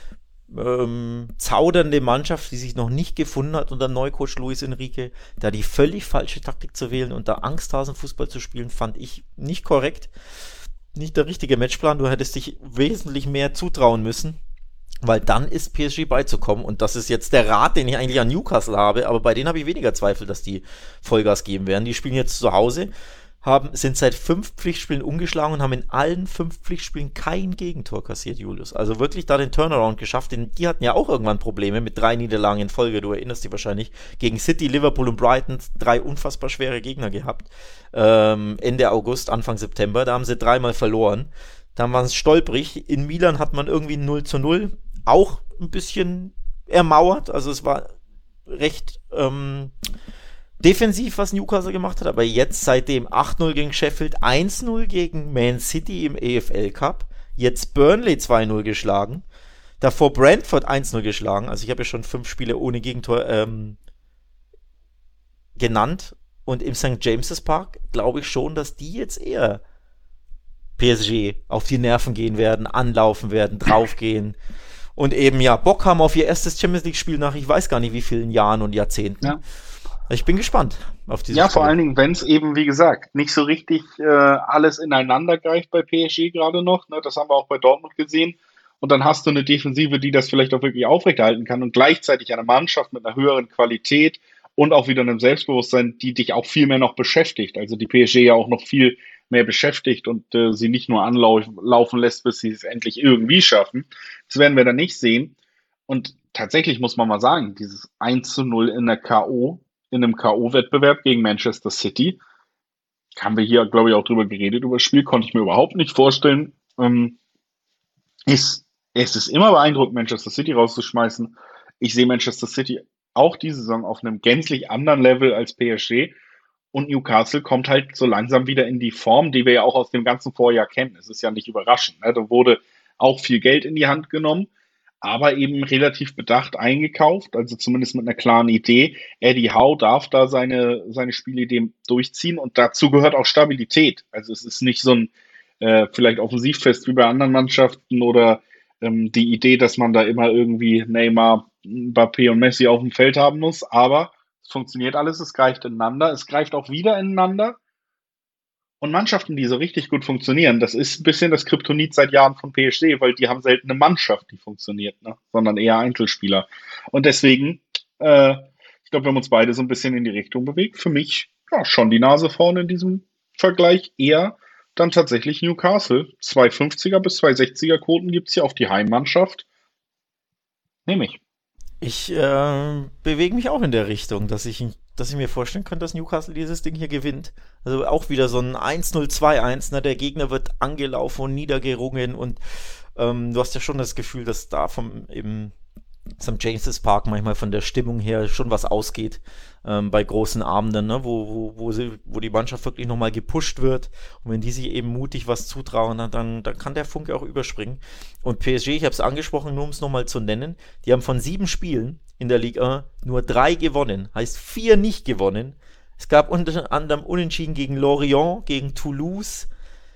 ähm, zaudernde Mannschaft, die sich noch nicht gefunden hat unter Neucoach Luis Enrique, da die völlig falsche Taktik zu wählen und da Angsthasenfußball zu spielen, fand ich nicht korrekt. Nicht der richtige Matchplan, du hättest dich wesentlich mehr zutrauen müssen, weil dann ist P S G beizukommen und das ist jetzt der Rat, den ich eigentlich an Newcastle habe, aber bei denen habe ich weniger Zweifel, dass die Vollgas geben werden. Die spielen jetzt zu Hause, haben, sind seit fünf Pflichtspielen umgeschlagen und haben in allen fünf Pflichtspielen kein Gegentor kassiert, Julius. Also wirklich da den Turnaround geschafft, denn die hatten ja auch irgendwann Probleme mit drei Niederlagen in Folge, du erinnerst dich wahrscheinlich, gegen City, Liverpool und Brighton, drei unfassbar schwere Gegner gehabt, ähm, Ende August, Anfang September, da haben sie dreimal verloren, dann waren es stolprig, in Milan hat man irgendwie null zu null, auch ein bisschen ermauert, also es war recht, ähm, defensiv, was Newcastle gemacht hat, aber jetzt seitdem acht null gegen Sheffield, eins null gegen Man City im E F L Cup, jetzt Burnley zwei null geschlagen, davor Brentford eins null geschlagen, also ich habe ja schon fünf Spiele ohne Gegentor ähm, genannt und im Sankt James's Park glaube ich schon, dass die jetzt eher P S G auf die Nerven gehen werden, anlaufen werden, draufgehen und eben ja Bock haben auf ihr erstes Champions League Spiel nach ich weiß gar nicht wie vielen Jahren und Jahrzehnten. Ja. Ich bin gespannt auf diese Ja, Spiele. vor allen Dingen, wenn es eben, wie gesagt, nicht so richtig äh, alles ineinander greift bei P S G gerade noch. Ne? Das haben wir auch bei Dortmund gesehen. Und dann hast du eine Defensive, die das vielleicht auch wirklich aufrechterhalten kann und gleichzeitig eine Mannschaft mit einer höheren Qualität und auch wieder einem Selbstbewusstsein, die dich auch viel mehr noch beschäftigt. Also die P S G ja auch noch viel mehr beschäftigt und äh, sie nicht nur anlaufen lässt, bis sie es endlich irgendwie schaffen. Das werden wir dann nicht sehen. Und tatsächlich muss man mal sagen, dieses eins zu null in der K O, in einem K O-Wettbewerb gegen Manchester City, haben wir hier, glaube ich, auch drüber geredet, über das Spiel, konnte ich mir überhaupt nicht vorstellen. Ähm, ist, es ist immer beeindruckend, Manchester City rauszuschmeißen. Ich sehe Manchester City auch diese Saison auf einem gänzlich anderen Level als P S G. Und Newcastle kommt halt so langsam wieder in die Form, die wir ja auch aus dem ganzen Vorjahr kennen. Es ist ja nicht überraschend. Ne? Da wurde auch viel Geld in die Hand genommen, aber eben relativ bedacht eingekauft, also zumindest mit einer klaren Idee. Eddie Howe darf da seine, seine Spielidee durchziehen und dazu gehört auch Stabilität. Also es ist nicht so ein äh, vielleicht Offensivfest wie bei anderen Mannschaften oder ähm, die Idee, dass man da immer irgendwie Neymar, Mbappé und Messi auf dem Feld haben muss, aber es funktioniert alles, es greift ineinander, es greift auch wieder ineinander. Und Mannschaften, die so richtig gut funktionieren, das ist ein bisschen das Kryptonit seit Jahren von P S G, weil die haben selten eine Mannschaft, die funktioniert, ne? Sondern eher Einzelspieler. Und deswegen, äh, ich glaube, wir haben uns beide so ein bisschen in die Richtung bewegt. Für mich, ja, schon die Nase vorne in diesem Vergleich. Eher dann tatsächlich Newcastle. zwei fünfziger bis zwei sechziger Quoten gibt es hier auf die Heimmannschaft. Nehme ich. Ich äh, bewege mich auch in der Richtung, dass ich, dass ich mir vorstellen könnte, dass Newcastle dieses Ding hier gewinnt. Also auch wieder so ein eins null zwei eins, ne? Der Gegner wird angelaufen und niedergerungen und ähm, du hast ja schon das Gefühl, dass da vom im Sankt James's Park manchmal von der Stimmung her schon was ausgeht ähm, bei großen Abenden, ne? wo, wo, wo, sie, wo die Mannschaft wirklich nochmal gepusht wird und wenn die sich eben mutig was zutrauen, dann, dann kann der Funke auch überspringen. Und P S G, ich habe es angesprochen, nur um es nochmal zu nennen, die haben von sieben Spielen in der Ligue eins nur drei gewonnen, heißt vier nicht gewonnen. Es gab unter anderem Unentschieden gegen Lorient, gegen Toulouse,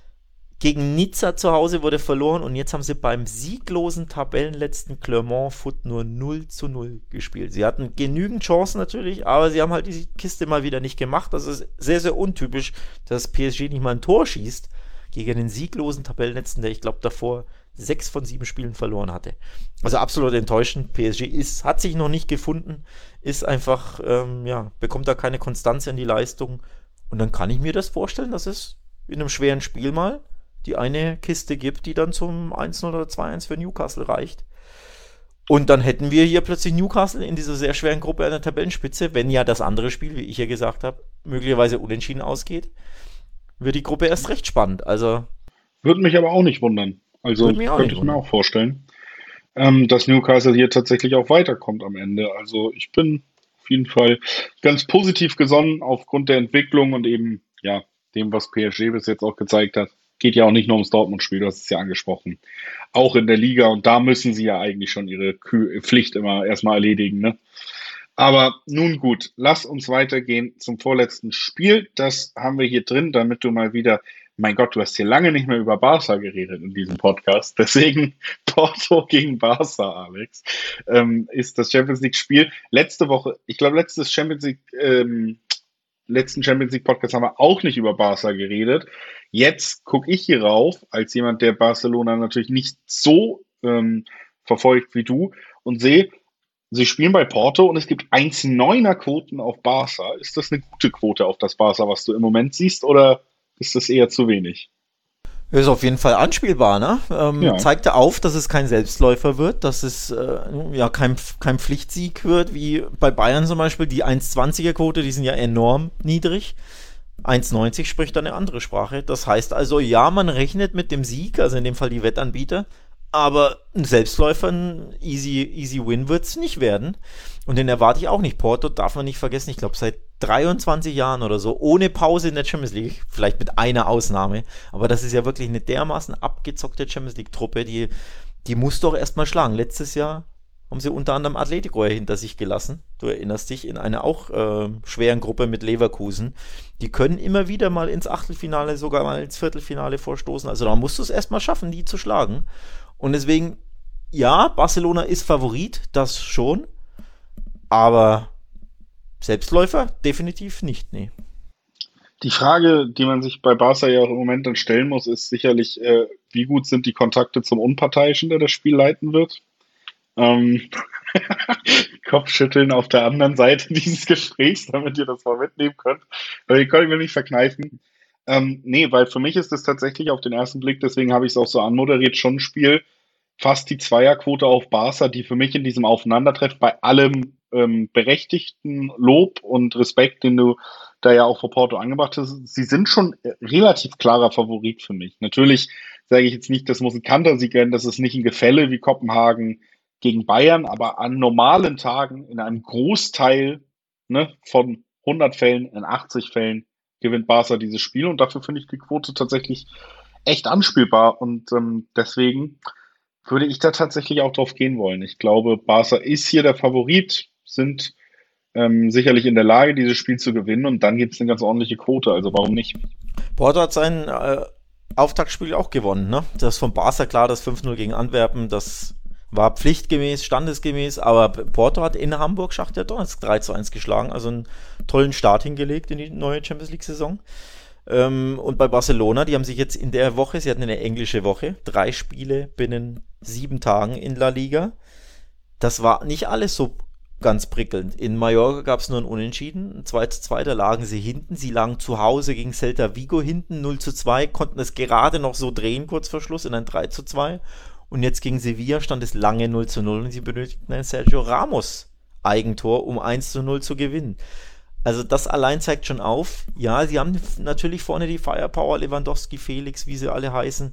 gegen Nizza zu Hause wurde verloren und jetzt haben sie beim sieglosen Tabellenletzten Clermont Foot nur null zu null gespielt. Sie hatten genügend Chancen natürlich, aber sie haben halt diese Kiste mal wieder nicht gemacht. Das ist sehr, sehr untypisch, dass P S G nicht mal ein Tor schießt gegen den sieglosen Tabellenletzten, der ich glaube davor sechs von sieben Spielen verloren hatte. Also absolut enttäuschend. P S G ist, hat sich noch nicht gefunden, ist einfach, ähm, ja, bekommt da keine Konstanz in die Leistung und dann kann ich mir das vorstellen, dass es in einem schweren Spiel mal die eine Kiste gibt, die dann zum eins null oder zwei eins für Newcastle reicht. Und dann hätten wir hier plötzlich Newcastle in dieser sehr schweren Gruppe an der Tabellenspitze, wenn ja das andere Spiel, wie ich ja gesagt habe, möglicherweise unentschieden ausgeht, wird die Gruppe erst recht spannend. Also Würde mich aber auch nicht wundern. Also würde mich auch könnte nicht ich mir wundern. auch vorstellen, ähm, dass Newcastle hier tatsächlich auch weiterkommt am Ende. Also ich bin auf jeden Fall ganz positiv gesonnen aufgrund der Entwicklung und eben ja dem, was P S G bis jetzt auch gezeigt hat. Geht ja auch nicht nur ums Dortmund-Spiel, du hast es ja angesprochen. Auch in der Liga und da müssen sie ja eigentlich schon ihre Kü Pflicht immer erstmal erledigen, ne? Aber nun gut, lass uns weitergehen zum vorletzten Spiel. Das haben wir hier drin, damit du mal wieder mein Gott, du hast hier lange nicht mehr über Barca geredet in diesem Podcast. Deswegen Porto gegen Barca, Alex, ähm, ist das Champions League-Spiel. Letzte Woche, ich glaube, letztes Champions League, ähm, letzten Champions League Podcast haben wir auch nicht über Barca geredet. Jetzt gucke ich hier rauf, als jemand, der Barcelona natürlich nicht so ähm, verfolgt wie du, und sehe, sie spielen bei Porto und es gibt eins Komma neuner Quoten auf Barca. Ist das eine gute Quote auf das Barca, was du im Moment siehst, oder ist das eher zu wenig? Ist auf jeden Fall anspielbar, ne? Ähm, Ja. zeigte auf, dass es kein Selbstläufer wird, dass es äh, ja kein, kein Pflichtsieg wird, wie bei Bayern zum Beispiel. Die eins Komma zwanziger Quote, die sind ja enorm niedrig. eins Komma neunzig spricht dann eine andere Sprache. Das heißt also, ja, man rechnet mit dem Sieg, also in dem Fall die Wettanbieter, aber ein Selbstläufer, ein easy, easy Win wird es nicht werden. Und den erwarte ich auch nicht. Porto darf man nicht vergessen, ich glaube seit dreiundzwanzig Jahren oder so, ohne Pause in der Champions League, vielleicht mit einer Ausnahme. Aber das ist ja wirklich eine dermaßen abgezockte Champions League-Truppe, die, die muss doch erstmal schlagen. Letztes Jahr haben sie unter anderem Atletico hinter sich gelassen. Du erinnerst dich, in einer auch äh, schweren Gruppe mit Leverkusen. Die können immer wieder mal ins Achtelfinale, sogar mal ins Viertelfinale vorstoßen. Also da musst du es erstmal schaffen, die zu schlagen. Und deswegen, ja, Barcelona ist Favorit, das schon. Aber Selbstläufer definitiv nicht, nee. Die Frage, die man sich bei Barca ja auch im Moment dann stellen muss, ist sicherlich, äh, wie gut sind die Kontakte zum Unparteiischen, der das Spiel leiten wird? Ähm, Kopfschütteln auf der anderen Seite dieses Gesprächs, damit ihr das mal mitnehmen könnt. Aber die konnte ich mir nicht verkneifen. Ähm, nee, weil für mich ist es tatsächlich auf den ersten Blick, deswegen habe ich es auch so anmoderiert, schon ein Spiel, fast die Zweierquote auf Barca, die für mich in diesem Aufeinandertreffen bei allem ähm, berechtigten Lob und Respekt, den du da ja auch vor Porto angebracht hast, sie sind schon äh, relativ klarer Favorit für mich. Natürlich sage ich jetzt nicht, das muss ein Kantersieg werden, das ist nicht ein Gefälle wie Kopenhagen gegen Bayern, aber an normalen Tagen in einem Großteil, ne, von hundert Fällen in achtzig Fällen gewinnt Barca dieses Spiel, und dafür finde ich die Quote tatsächlich echt anspielbar, und ähm, deswegen würde ich da tatsächlich auch drauf gehen wollen. Ich glaube, Barca ist hier der Favorit, sind ähm, sicherlich in der Lage, dieses Spiel zu gewinnen, und dann gibt es eine ganz ordentliche Quote, also warum nicht? Porto hat sein äh, Auftaktspiel auch gewonnen, ne? Das von Barca klar, das fünf null gegen Antwerpen, das war pflichtgemäß, standesgemäß, aber Porto hat in Hamburg Schachtar Donetsk drei zu eins geschlagen, also einen tollen Start hingelegt in die neue Champions League-Saison. Ähm, und bei Barcelona, die haben sich jetzt in der Woche, sie hatten eine englische Woche, drei Spiele binnen sieben Tagen in La Liga. Das war nicht alles so ganz prickelnd. In Mallorca gab es nur ein Unentschieden, ein zwei zu zwei, da lagen sie hinten. Sie lagen zu Hause gegen Celta Vigo hinten, null zu zwei, konnten es gerade noch so drehen, kurz vor Schluss, in ein drei zu zwei. Und jetzt gegen Sevilla stand es lange null zu null und sie benötigten ein Sergio Ramos Eigentor, um eins zu null zu gewinnen. Also das allein zeigt schon auf, ja, sie haben natürlich vorne die Firepower, Lewandowski, Felix, wie sie alle heißen,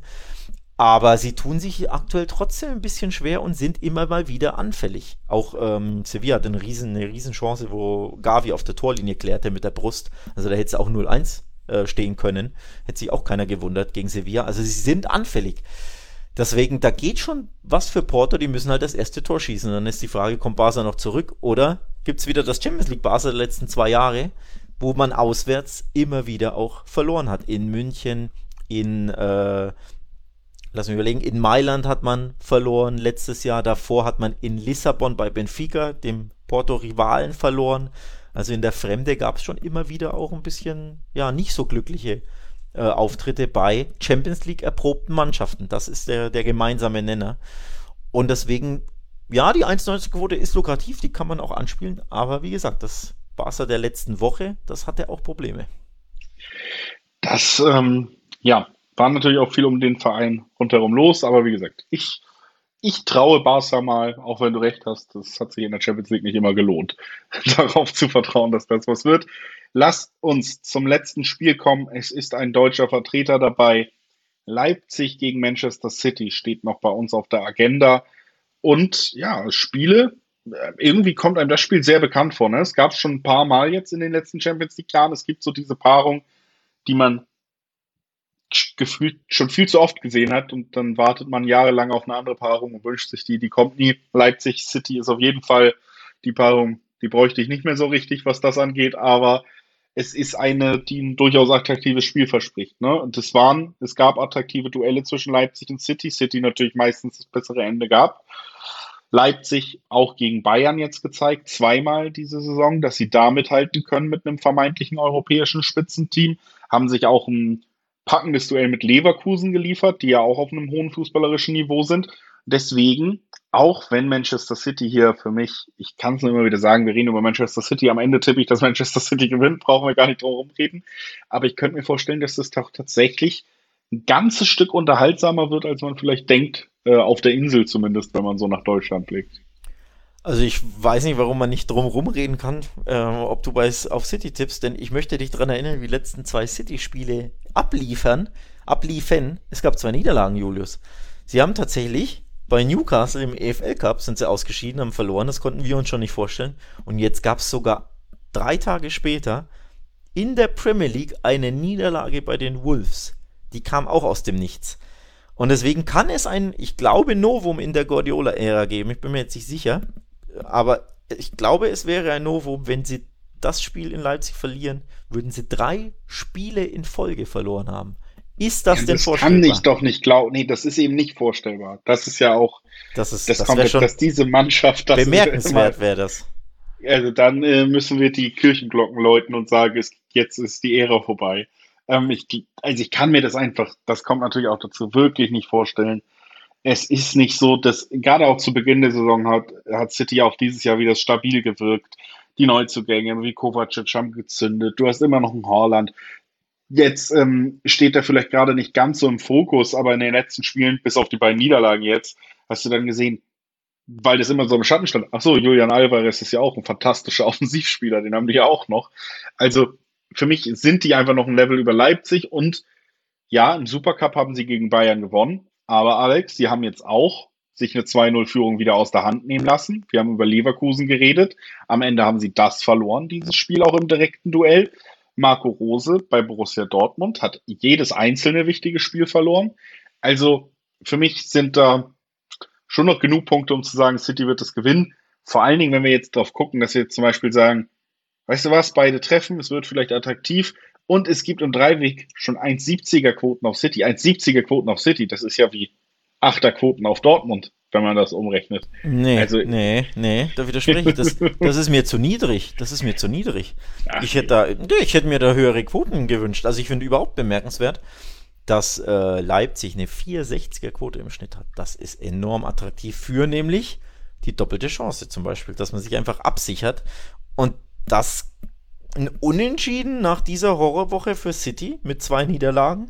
aber sie tun sich aktuell trotzdem ein bisschen schwer und sind immer mal wieder anfällig. Auch ähm, Sevilla hat eine riesen, eine riesen Chance, wo Gavi auf der Torlinie klärte mit der Brust. Also da hätte es auch null eins äh, stehen können. Hätte sich auch keiner gewundert gegen Sevilla. Also sie sind anfällig. Deswegen, da geht schon was für Porto, die müssen halt das erste Tor schießen. Dann ist die Frage, kommt Barca noch zurück oder gibt es wieder das Champions League Barca der letzten zwei Jahre, wo man auswärts immer wieder auch verloren hat. In München, in, äh, lass mich überlegen, in Mailand hat man verloren letztes Jahr. Davor hat man in Lissabon bei Benfica, dem Porto-Rivalen, verloren. Also in der Fremde gab es schon immer wieder auch ein bisschen, ja, nicht so glückliche äh, Auftritte bei Champions League erprobten Mannschaften. Das ist der, der gemeinsame Nenner. Und deswegen, ja, die eins Komma neunzig Quote ist lukrativ, die kann man auch anspielen. Aber wie gesagt, das Barca der letzten Woche, das hatte auch Probleme. Das, ähm, ja, war natürlich auch viel um den Verein rundherum los, aber wie gesagt, ich, ich traue Barca mal, auch wenn du recht hast, das hat sich in der Champions League nicht immer gelohnt, darauf zu vertrauen, dass das was wird. Lasst uns zum letzten Spiel kommen. Es ist ein deutscher Vertreter dabei. Leipzig gegen Manchester City steht noch bei uns auf der Agenda. Und ja, Spiele, äh, irgendwie kommt einem das Spiel sehr bekannt vor. Ne? Es gab es schon ein paar Mal jetzt in den letzten Champions League-Jahren. Es gibt so diese Paarung, die man gefühlt schon viel zu oft gesehen hat, und dann wartet man jahrelang auf eine andere Paarung und wünscht sich die, die kommt nie. Leipzig City ist auf jeden Fall die Paarung, die bräuchte ich nicht mehr so richtig, was das angeht, aber es ist eine, die ein durchaus attraktives Spiel verspricht. Ne? Und es waren, es gab attraktive Duelle zwischen Leipzig und City. City natürlich meistens das bessere Ende gab. Leipzig auch gegen Bayern jetzt gezeigt, zweimal diese Saison, dass sie da mithalten können mit einem vermeintlichen europäischen Spitzenteam. Haben sich auch ein packendes Duell mit Leverkusen geliefert, die ja auch auf einem hohen fußballerischen Niveau sind. Deswegen, auch wenn Manchester City hier für mich, ich kann es nur immer wieder sagen, wir reden über Manchester City, am Ende tippe ich, dass Manchester City gewinnt, brauchen wir gar nicht drum herum reden. Aber ich könnte mir vorstellen, dass das doch tatsächlich ein ganzes Stück unterhaltsamer wird, als man vielleicht denkt, äh, auf der Insel zumindest, wenn man so nach Deutschland blickt. Also ich weiß nicht, warum man nicht drum rumreden kann, äh, ob du bei auf City tippst, denn ich möchte dich daran erinnern, wie die letzten zwei City-Spiele abliefern, abliefen. Es gab zwei Niederlagen, Julius. Sie haben tatsächlich bei Newcastle im E F L Cup sind sie ausgeschieden, haben verloren, das konnten wir uns schon nicht vorstellen. Und jetzt gab es sogar drei Tage später in der Premier League eine Niederlage bei den Wolves. Die kam auch aus dem Nichts. Und deswegen kann es ein, ich glaube, Novum in der Guardiola-Ära geben. Ich bin mir jetzt nicht sicher. Aber ich glaube, es wäre ein Novum, wenn sie das Spiel in Leipzig verlieren, würden sie drei Spiele in Folge verloren haben. Ist das Ja, denn das kann vorstellbar? ich doch nicht glauben. Nee, das ist eben nicht vorstellbar. Das ist ja auch Das ist, das das wäre komplett, schon dass diese Mannschaft, das ist immer, bemerkenswert, wäre das. also dann äh, müssen wir die Kirchenglocken läuten und sagen, es, jetzt ist die Ära vorbei. Ähm, ich, also ich kann mir das einfach, das kommt natürlich auch dazu, wirklich nicht vorstellen. Es ist nicht so, dass gerade auch zu Beginn der Saison hat, hat City auch dieses Jahr wieder stabil gewirkt. Die Neuzugänge wie Kovacic haben gezündet. Du hast immer noch einen Haaland. Jetzt ähm, steht er vielleicht gerade nicht ganz so im Fokus, aber in den letzten Spielen, bis auf die beiden Niederlagen jetzt, hast du dann gesehen, weil das immer so im Schatten stand. Ach so, Julian Alvarez ist ja auch ein fantastischer Offensivspieler, den haben die ja auch noch. Also für mich sind die einfach noch ein Level über Leipzig und ja, im Supercup haben sie gegen Bayern gewonnen, aber Alex, sie haben jetzt auch sich eine zwei null Führung wieder aus der Hand nehmen lassen. Wir haben über Leverkusen geredet. Am Ende haben sie das verloren, dieses Spiel auch im direkten Duell. Marco Rose bei Borussia Dortmund hat jedes einzelne wichtige Spiel verloren. Also für mich sind da schon noch genug Punkte, um zu sagen, City wird es gewinnen. Vor allen Dingen, wenn wir jetzt drauf gucken, dass wir jetzt zum Beispiel sagen, weißt du was, beide treffen, es wird vielleicht attraktiv und es gibt im Dreiweg schon eins Komma siebziger Quoten auf City. eins Komma siebziger Quoten auf City, das ist ja wie Achter Quoten auf Dortmund, wenn man das umrechnet. Nee, Also, nee, nee, da widerspreche ich. Das, das ist mir zu niedrig. Das ist mir zu niedrig. ach, Ich hätte da, nee, ich hätte mir da höhere Quoten gewünscht. Also ich finde überhaupt bemerkenswert, dass äh, Leipzig eine vier Komma sechziger Quote im Schnitt hat. Das ist enorm attraktiv für nämlich die doppelte Chance zum Beispiel, dass man sich einfach absichert. Und das ein Unentschieden nach dieser Horrorwoche für City mit zwei Niederlagen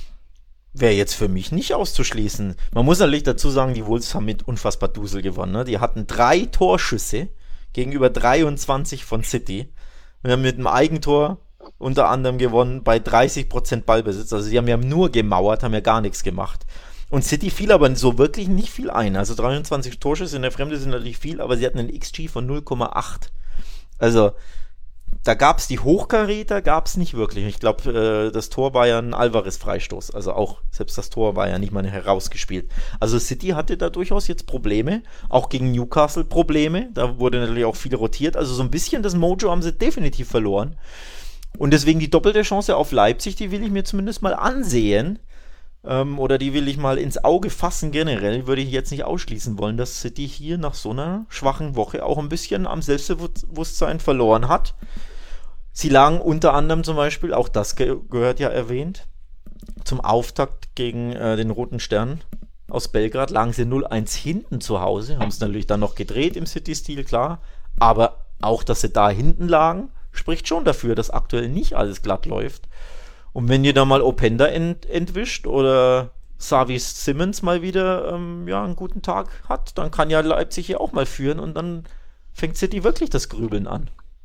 wäre jetzt für mich nicht auszuschließen. Man muss natürlich dazu sagen, die Wolves haben mit unfassbar Dusel gewonnen. Ne? Die hatten drei Torschüsse gegenüber dreiundzwanzig von City. Wir haben mit einem Eigentor unter anderem gewonnen bei dreißig Prozent Ballbesitz. Also sie haben ja nur gemauert, haben ja gar nichts gemacht. Und City fiel aber so wirklich nicht viel ein. Also dreiundzwanzig Torschüsse in der Fremde sind natürlich viel, aber sie hatten einen X G von null Komma acht. Also da gab es die Hochkaräter, gab es nicht wirklich. Ich glaube, äh, das Tor war ja ein Alvarez-Freistoß. Also auch, selbst das Tor war ja nicht mal herausgespielt. Also City hatte da durchaus jetzt Probleme. Auch gegen Newcastle Probleme. Da wurde natürlich auch viel rotiert. Also so ein bisschen das Mojo haben sie definitiv verloren. Und deswegen die doppelte Chance auf Leipzig, die will ich mir zumindest mal ansehen. Ähm, oder die will ich mal ins Auge fassen generell. Würde ich jetzt nicht ausschließen wollen, dass City hier nach so einer schwachen Woche auch ein bisschen am Selbstbewusstsein verloren hat. Sie lagen unter anderem zum Beispiel, auch das ge- gehört ja erwähnt, zum Auftakt gegen äh, den Roten Stern aus Belgrad, lagen sie null eins hinten zu Hause, haben es natürlich dann noch gedreht im City-Stil, klar, aber auch, dass sie da hinten lagen, spricht schon dafür, dass aktuell nicht alles glatt läuft. Und wenn ihr da mal Openda ent- entwischt oder Xavi Simmons mal wieder ähm, ja, einen guten Tag hat, dann kann ja Leipzig hier auch mal führen und dann fängt City wirklich das Grübeln an.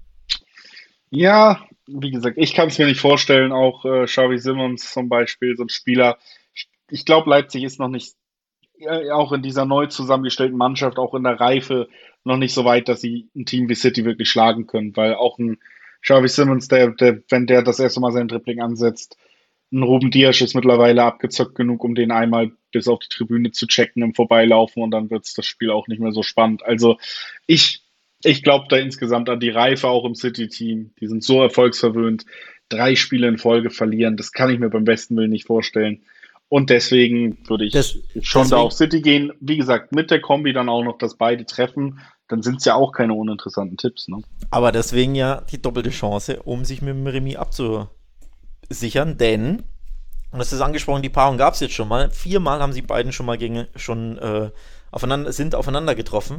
ja, wie gesagt, ich kann es mir nicht vorstellen, auch äh, Xavi Simons zum Beispiel, so ein Spieler. Ich, ich glaube, Leipzig ist noch nicht, ja, auch in dieser neu zusammengestellten Mannschaft, auch in der Reife, noch nicht so weit, dass sie ein Team wie City wirklich schlagen können, weil auch ein Xavi Simons, der, der, wenn der das erste Mal sein Dribbling ansetzt, ein Ruben Dias ist mittlerweile abgezockt genug, um den einmal bis auf die Tribüne zu checken im Vorbeilaufen und dann wird das Spiel auch nicht mehr so spannend. Also ich Ich glaube da insgesamt an die Reife auch im City-Team. Die sind so erfolgsverwöhnt. Drei Spiele in Folge verlieren, das kann ich mir beim besten Willen nicht vorstellen. Und deswegen würde Das, ich schon da auf deswegen, City gehen. Wie gesagt, mit der Kombi dann auch noch, dass beide treffen, dann sind es ja auch keine uninteressanten Tipps. Ne? aber deswegen ja die doppelte Chance, um sich mit dem Remis abzusichern, denn, und das ist angesprochen, die Paarung gab es jetzt schon mal. Viermal haben sie beiden schon mal gegen, schon äh, aufeinander, sind aufeinander getroffen.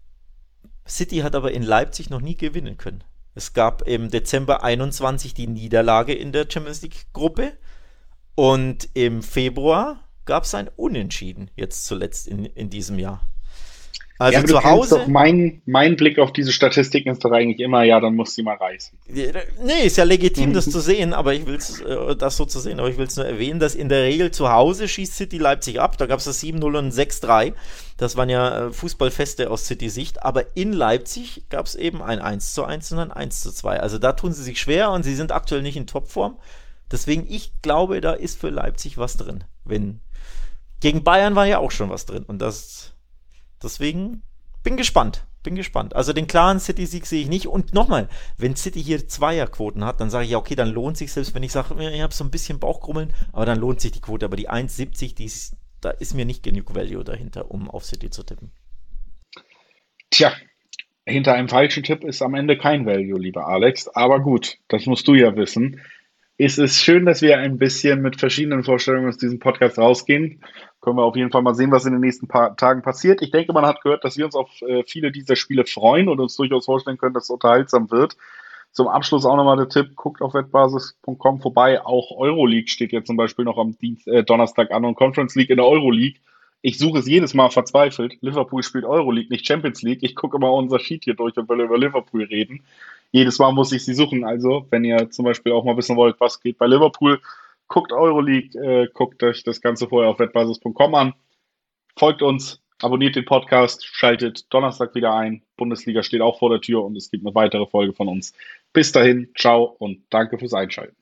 City hat aber in Leipzig noch nie gewinnen können. Es gab im Dezember einundzwanzig die Niederlage in der Champions League Gruppe und im Februar gab es ein Unentschieden, jetzt zuletzt in, in diesem Jahr. Ja, Also aber du zu kennst doch Hause, mein, mein Blick auf diese Statistiken ist doch eigentlich immer, ja, dann muss sie mal reißen. nee, ist ja legitim, das zu sehen, aber ich will es, äh, das so zu sehen, aber ich will es nur erwähnen, dass in der Regel zu Hause schießt City Leipzig ab. Da gab es das sieben null und sechs drei. Das waren ja äh, Fußballfeste aus City-Sicht, aber in Leipzig gab es eben ein eins zu eins und ein eins zu zwei. Also da tun sie sich schwer und sie sind aktuell nicht in Topform. Deswegen, ich glaube, da ist für Leipzig was drin. Wenn, gegen Bayern war ja auch schon was drin und das, deswegen bin gespannt. Bin gespannt. Also den klaren City-Sieg sehe ich nicht. Und nochmal, wenn City hier Zweierquoten hat, dann sage ich ja, okay, dann lohnt sich, selbst wenn ich sage, ich habe so ein bisschen Bauchkrummeln, aber dann lohnt sich die Quote. Aber die eins siebzig, die ist, da ist mir nicht genug Value dahinter, um auf City zu tippen. Tja, hinter einem falschen Tipp ist am Ende kein Value, lieber Alex. Aber gut, das musst du ja wissen. Es ist schön, dass wir ein bisschen mit verschiedenen Vorstellungen aus diesem Podcast rausgehen. Können wir auf jeden Fall mal sehen, was in den nächsten paar Tagen passiert. Ich denke, man hat gehört, dass wir uns auf äh, viele dieser Spiele freuen und uns durchaus vorstellen können, dass es unterhaltsam wird. Zum Abschluss auch nochmal der Tipp, guckt auf wettbasis punkt com vorbei. Auch Euroleague steht ja zum Beispiel noch am Dienst, äh, Donnerstag an und Conference League in der Euroleague. Ich suche es jedes Mal verzweifelt. Liverpool spielt Euroleague, nicht Champions League. Ich gucke immer unser Sheet hier durch und will über Liverpool reden. Jedes Mal muss ich sie suchen. Also, wenn ihr zum Beispiel auch mal wissen wollt, was geht bei Liverpool, guckt Euroleague, äh, guckt euch das Ganze vorher auf wettbasis punkt com an, folgt uns, abonniert den Podcast, schaltet Donnerstag wieder ein. Bundesliga steht auch vor der Tür und es gibt eine weitere Folge von uns. Bis dahin, ciao und danke fürs Einschalten.